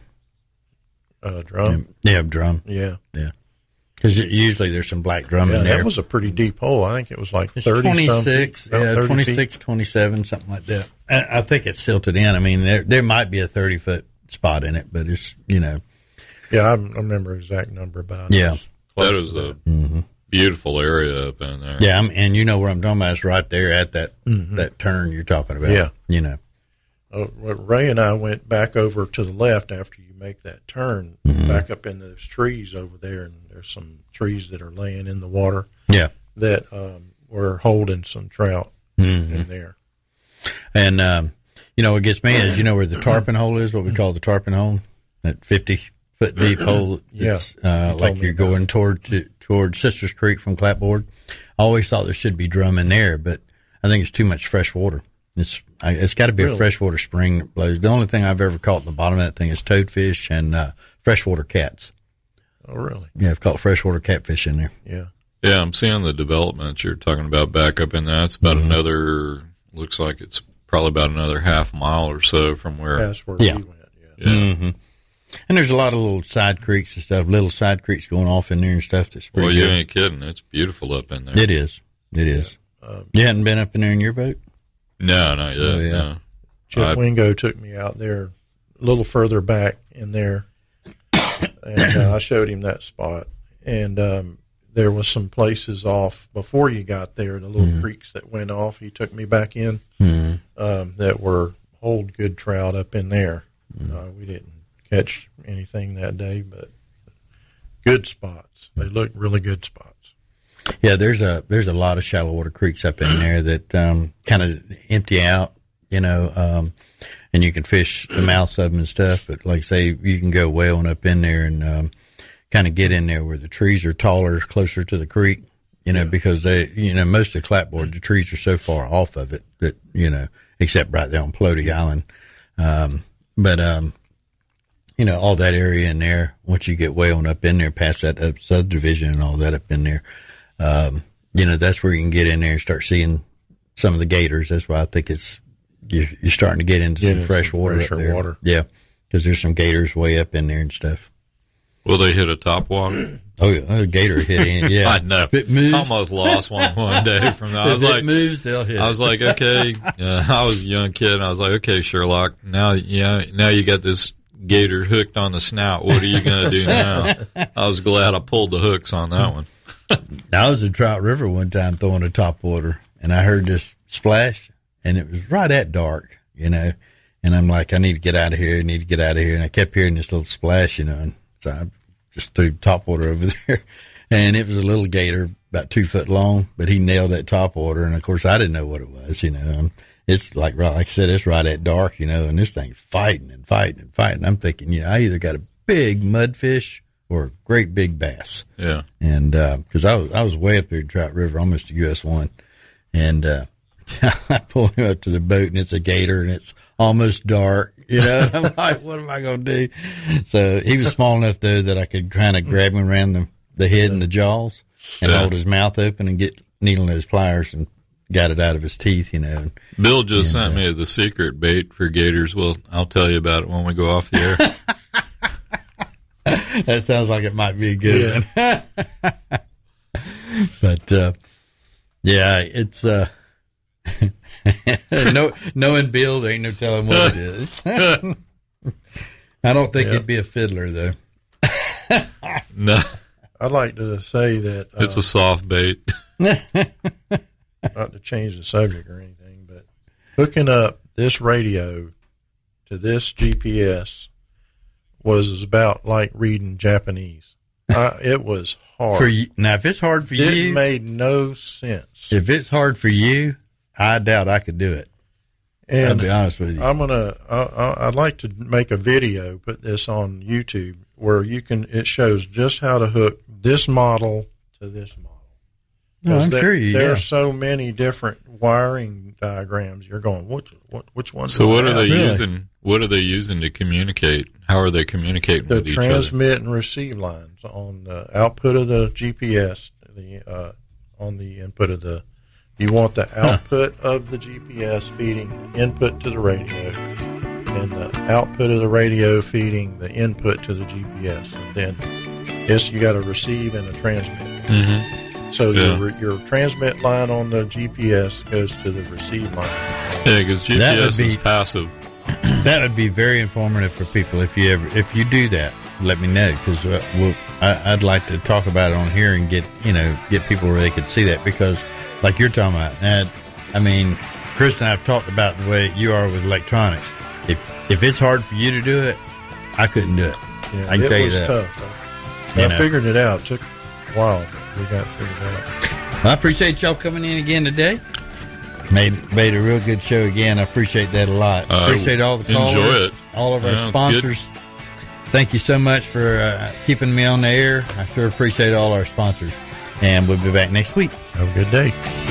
Speaker 5: Uh, drum,
Speaker 3: Yeah, yeah, drum.
Speaker 5: yeah,
Speaker 3: Yeah, because usually there's some black drum
Speaker 5: yeah.
Speaker 3: in there.
Speaker 5: That was a pretty deep hole. I think it was like
Speaker 3: It's
Speaker 5: thirty
Speaker 3: twenty-six,
Speaker 5: something,
Speaker 3: yeah,
Speaker 5: thirty
Speaker 3: twenty-six, twenty-seven, something like that. I, I think it's silted in. I mean, there there might be a thirty foot spot in it, but it's you know,
Speaker 5: feet. Yeah, I don't remember the exact number, but I know
Speaker 3: Yeah.
Speaker 5: it's close
Speaker 4: That
Speaker 5: to
Speaker 4: was a
Speaker 3: mm-hmm.
Speaker 4: beautiful area up in there.
Speaker 3: yeah. I'm, and you know where I'm talking about? It's right there at that
Speaker 5: Mhm.
Speaker 3: that turn you're talking about.
Speaker 5: Yeah.
Speaker 3: you know.
Speaker 5: Uh, Ray and I went back over to the left after you make that turn,
Speaker 3: Mm-hmm.
Speaker 5: back up into those trees over there, and there's some trees that are laying in the water.
Speaker 3: Yeah.
Speaker 5: that um, were holding some trout
Speaker 3: Mhm.
Speaker 5: in there.
Speaker 3: And um, you know what gets me is you know where the tarpon hole is, what we call the tarpon hole, that fifty foot deep hole.
Speaker 5: Yeah.
Speaker 3: It's, uh,
Speaker 5: You
Speaker 3: like
Speaker 5: told me
Speaker 3: you're
Speaker 5: about
Speaker 3: going toward to, toward Sisters Creek from Clapboard. I always thought there should be drum in there, but I think it's too much fresh water. It's I, it's got to be
Speaker 5: Really?
Speaker 3: a freshwater spring that blows. The only thing I've ever caught at the bottom of that thing is toadfish and uh, freshwater cats.
Speaker 5: Oh, really?
Speaker 3: Yeah, I've caught freshwater catfish in there.
Speaker 5: Yeah.
Speaker 4: Yeah, I'm seeing the development you're talking about back up in that. It's about
Speaker 3: Mm-hmm.
Speaker 4: another, looks like it's probably about another half mile or so from where.
Speaker 5: That's where
Speaker 3: Yeah.
Speaker 5: we went. Yeah.
Speaker 4: Yeah.
Speaker 3: hmm And there's a lot of little side creeks and stuff, little side creeks going off in there and stuff. That's pretty
Speaker 4: Well, you
Speaker 3: good.
Speaker 4: ain't kidding. It's beautiful up in there.
Speaker 3: It is. It is.
Speaker 5: Um,
Speaker 3: You hadn't been up in there in your boat?
Speaker 4: No, not yet.
Speaker 3: Oh, yeah.
Speaker 4: No.
Speaker 5: Chip
Speaker 4: I-
Speaker 5: Wingo took me out there a little further back in there, and uh, I showed him that spot. And um, there was some places off before you got there, the little
Speaker 3: Mm-hmm.
Speaker 5: creeks that went off. He took me back in
Speaker 3: Mhm.
Speaker 5: um, that were hold good trout up in there. Mm. Uh, we didn't catch anything that day, but good spots. They look really good spots.
Speaker 3: Yeah, there's a there's a lot of shallow water creeks up in there that um, kind of empty out, you know, um, and you can fish the mouths of them and stuff. But like I say, you can go whaling up in there and um, kind of get in there where the trees are taller, closer to the creek, you know, yeah. because they, you know, most of the clapboard, the trees are so far off of it that, you know, except right there on Pelote Island. Um, but, um, you know, all that area in there, once you get whaling up in there, past that up subdivision and all that up in there, um, you know, that's where you can get in there and start seeing some of the gators. That's why I think it's, you're, you're starting to get into get some into fresh some water up there. Water. Yeah. Because there's some gators way up in there and stuff.
Speaker 4: Will they hit a top water?
Speaker 3: Oh, yeah, a gator hit in. Yeah,
Speaker 4: I know.
Speaker 3: If it moves,
Speaker 4: almost lost one one day from that. I was
Speaker 3: if
Speaker 4: like,
Speaker 3: it moves, they'll hit.
Speaker 4: I was like, okay. Uh, I was a young kid, and I was like, okay, Sherlock. Now, yeah, now you got this gator hooked on the snout. What are you going to do now? I was glad I pulled the hooks on that one.
Speaker 3: I was in Trout River one time throwing a topwater, and I heard this splash, and it was right at dark, you know. And I'm like, I need to get out of here. I need to get out of here. And I kept hearing this little splash, you know. And so I just threw topwater over there, and it was a little gator about two foot long, but he nailed that topwater. And of course, I didn't know what it was, you know. Um, it's like, like I said, it's right at dark, you know, and this thing's fighting and fighting and fighting. I'm thinking, you know, I either got a big mudfish or a great big bass.
Speaker 4: Yeah.
Speaker 3: And, uh, cause I was, I was way up there in Trout River, almost to U S one. And, uh, I pull him up to the boat and it's a gator and it's almost dark, you know. I'm like, what am I going to do? So he was small enough though that I could kind of grab him around the, the head and the jaws and yeah. hold his mouth open and get needle nose pliers and got it out of his teeth, you know.
Speaker 4: Bill just and, sent uh, me the secret bait for gators. Well, I'll tell you about it when we go off the
Speaker 3: air. That sounds like it might be a good yeah. one. But, uh, yeah, it's, uh, no, knowing Bill, there ain't no telling what it is. I don't think yeah. he'd be a fiddler, though.
Speaker 4: No.
Speaker 5: I'd like to say that
Speaker 4: uh, it's a soft bait.
Speaker 5: Not to change the subject or anything, but hooking up this radio to this G P S was about like reading Japanese. Uh, it was hard.
Speaker 3: For you, now, if it's hard for
Speaker 5: it
Speaker 3: you,
Speaker 5: it made no sense.
Speaker 3: If it's hard for you, I doubt I could do it.
Speaker 5: And
Speaker 3: I'll be honest with you.
Speaker 5: I'm gonna. I, I'd like to make a video, put this on YouTube, where you can. It shows just how to hook this model to this model.
Speaker 3: No, I'm
Speaker 5: there,
Speaker 3: sure you.
Speaker 5: There
Speaker 3: yeah.
Speaker 5: are so many different wiring diagrams. You're going, what? What? Which one?
Speaker 4: So what are they
Speaker 3: really?
Speaker 4: using? What are they using to communicate? How are they communicating
Speaker 5: the
Speaker 4: with each other?
Speaker 5: Transmit and receive lines on the output of the G P S. The uh, on the input of the. You want the output huh. of the G P S feeding the input to the radio, and the output of the radio feeding the input to the G P S. And then, yes, you got a receive and a transmit.
Speaker 4: Mm-hmm.
Speaker 5: So
Speaker 4: yeah.
Speaker 5: your your transmit line on the G P S goes to the receive line.
Speaker 4: Yeah, because G P S
Speaker 3: be,
Speaker 4: is passive.
Speaker 3: That would be very informative for people if you ever if you do that. Let me know because uh, we'll, I, I'd like to talk about it on here and get you know get people where they could see that because. Like you're talking about, and I mean, Chris and I have talked about the way you are with electronics. If if it's hard for you to do it, I couldn't do it.
Speaker 5: Yeah,
Speaker 3: I can
Speaker 5: it
Speaker 3: tell you
Speaker 5: was
Speaker 3: that.
Speaker 5: Tough. I, I figured it out. It took a while, but we got it figured out.
Speaker 3: Well, I appreciate y'all coming in again today. Made made a real good show again. I appreciate that a lot.
Speaker 4: Uh,
Speaker 3: appreciate all the callers,
Speaker 4: enjoy it.
Speaker 3: all of our
Speaker 4: yeah,
Speaker 3: sponsors. Thank you so much for uh, keeping me on the air. I sure appreciate all our sponsors. And we'll be back next week.
Speaker 5: Have a good day.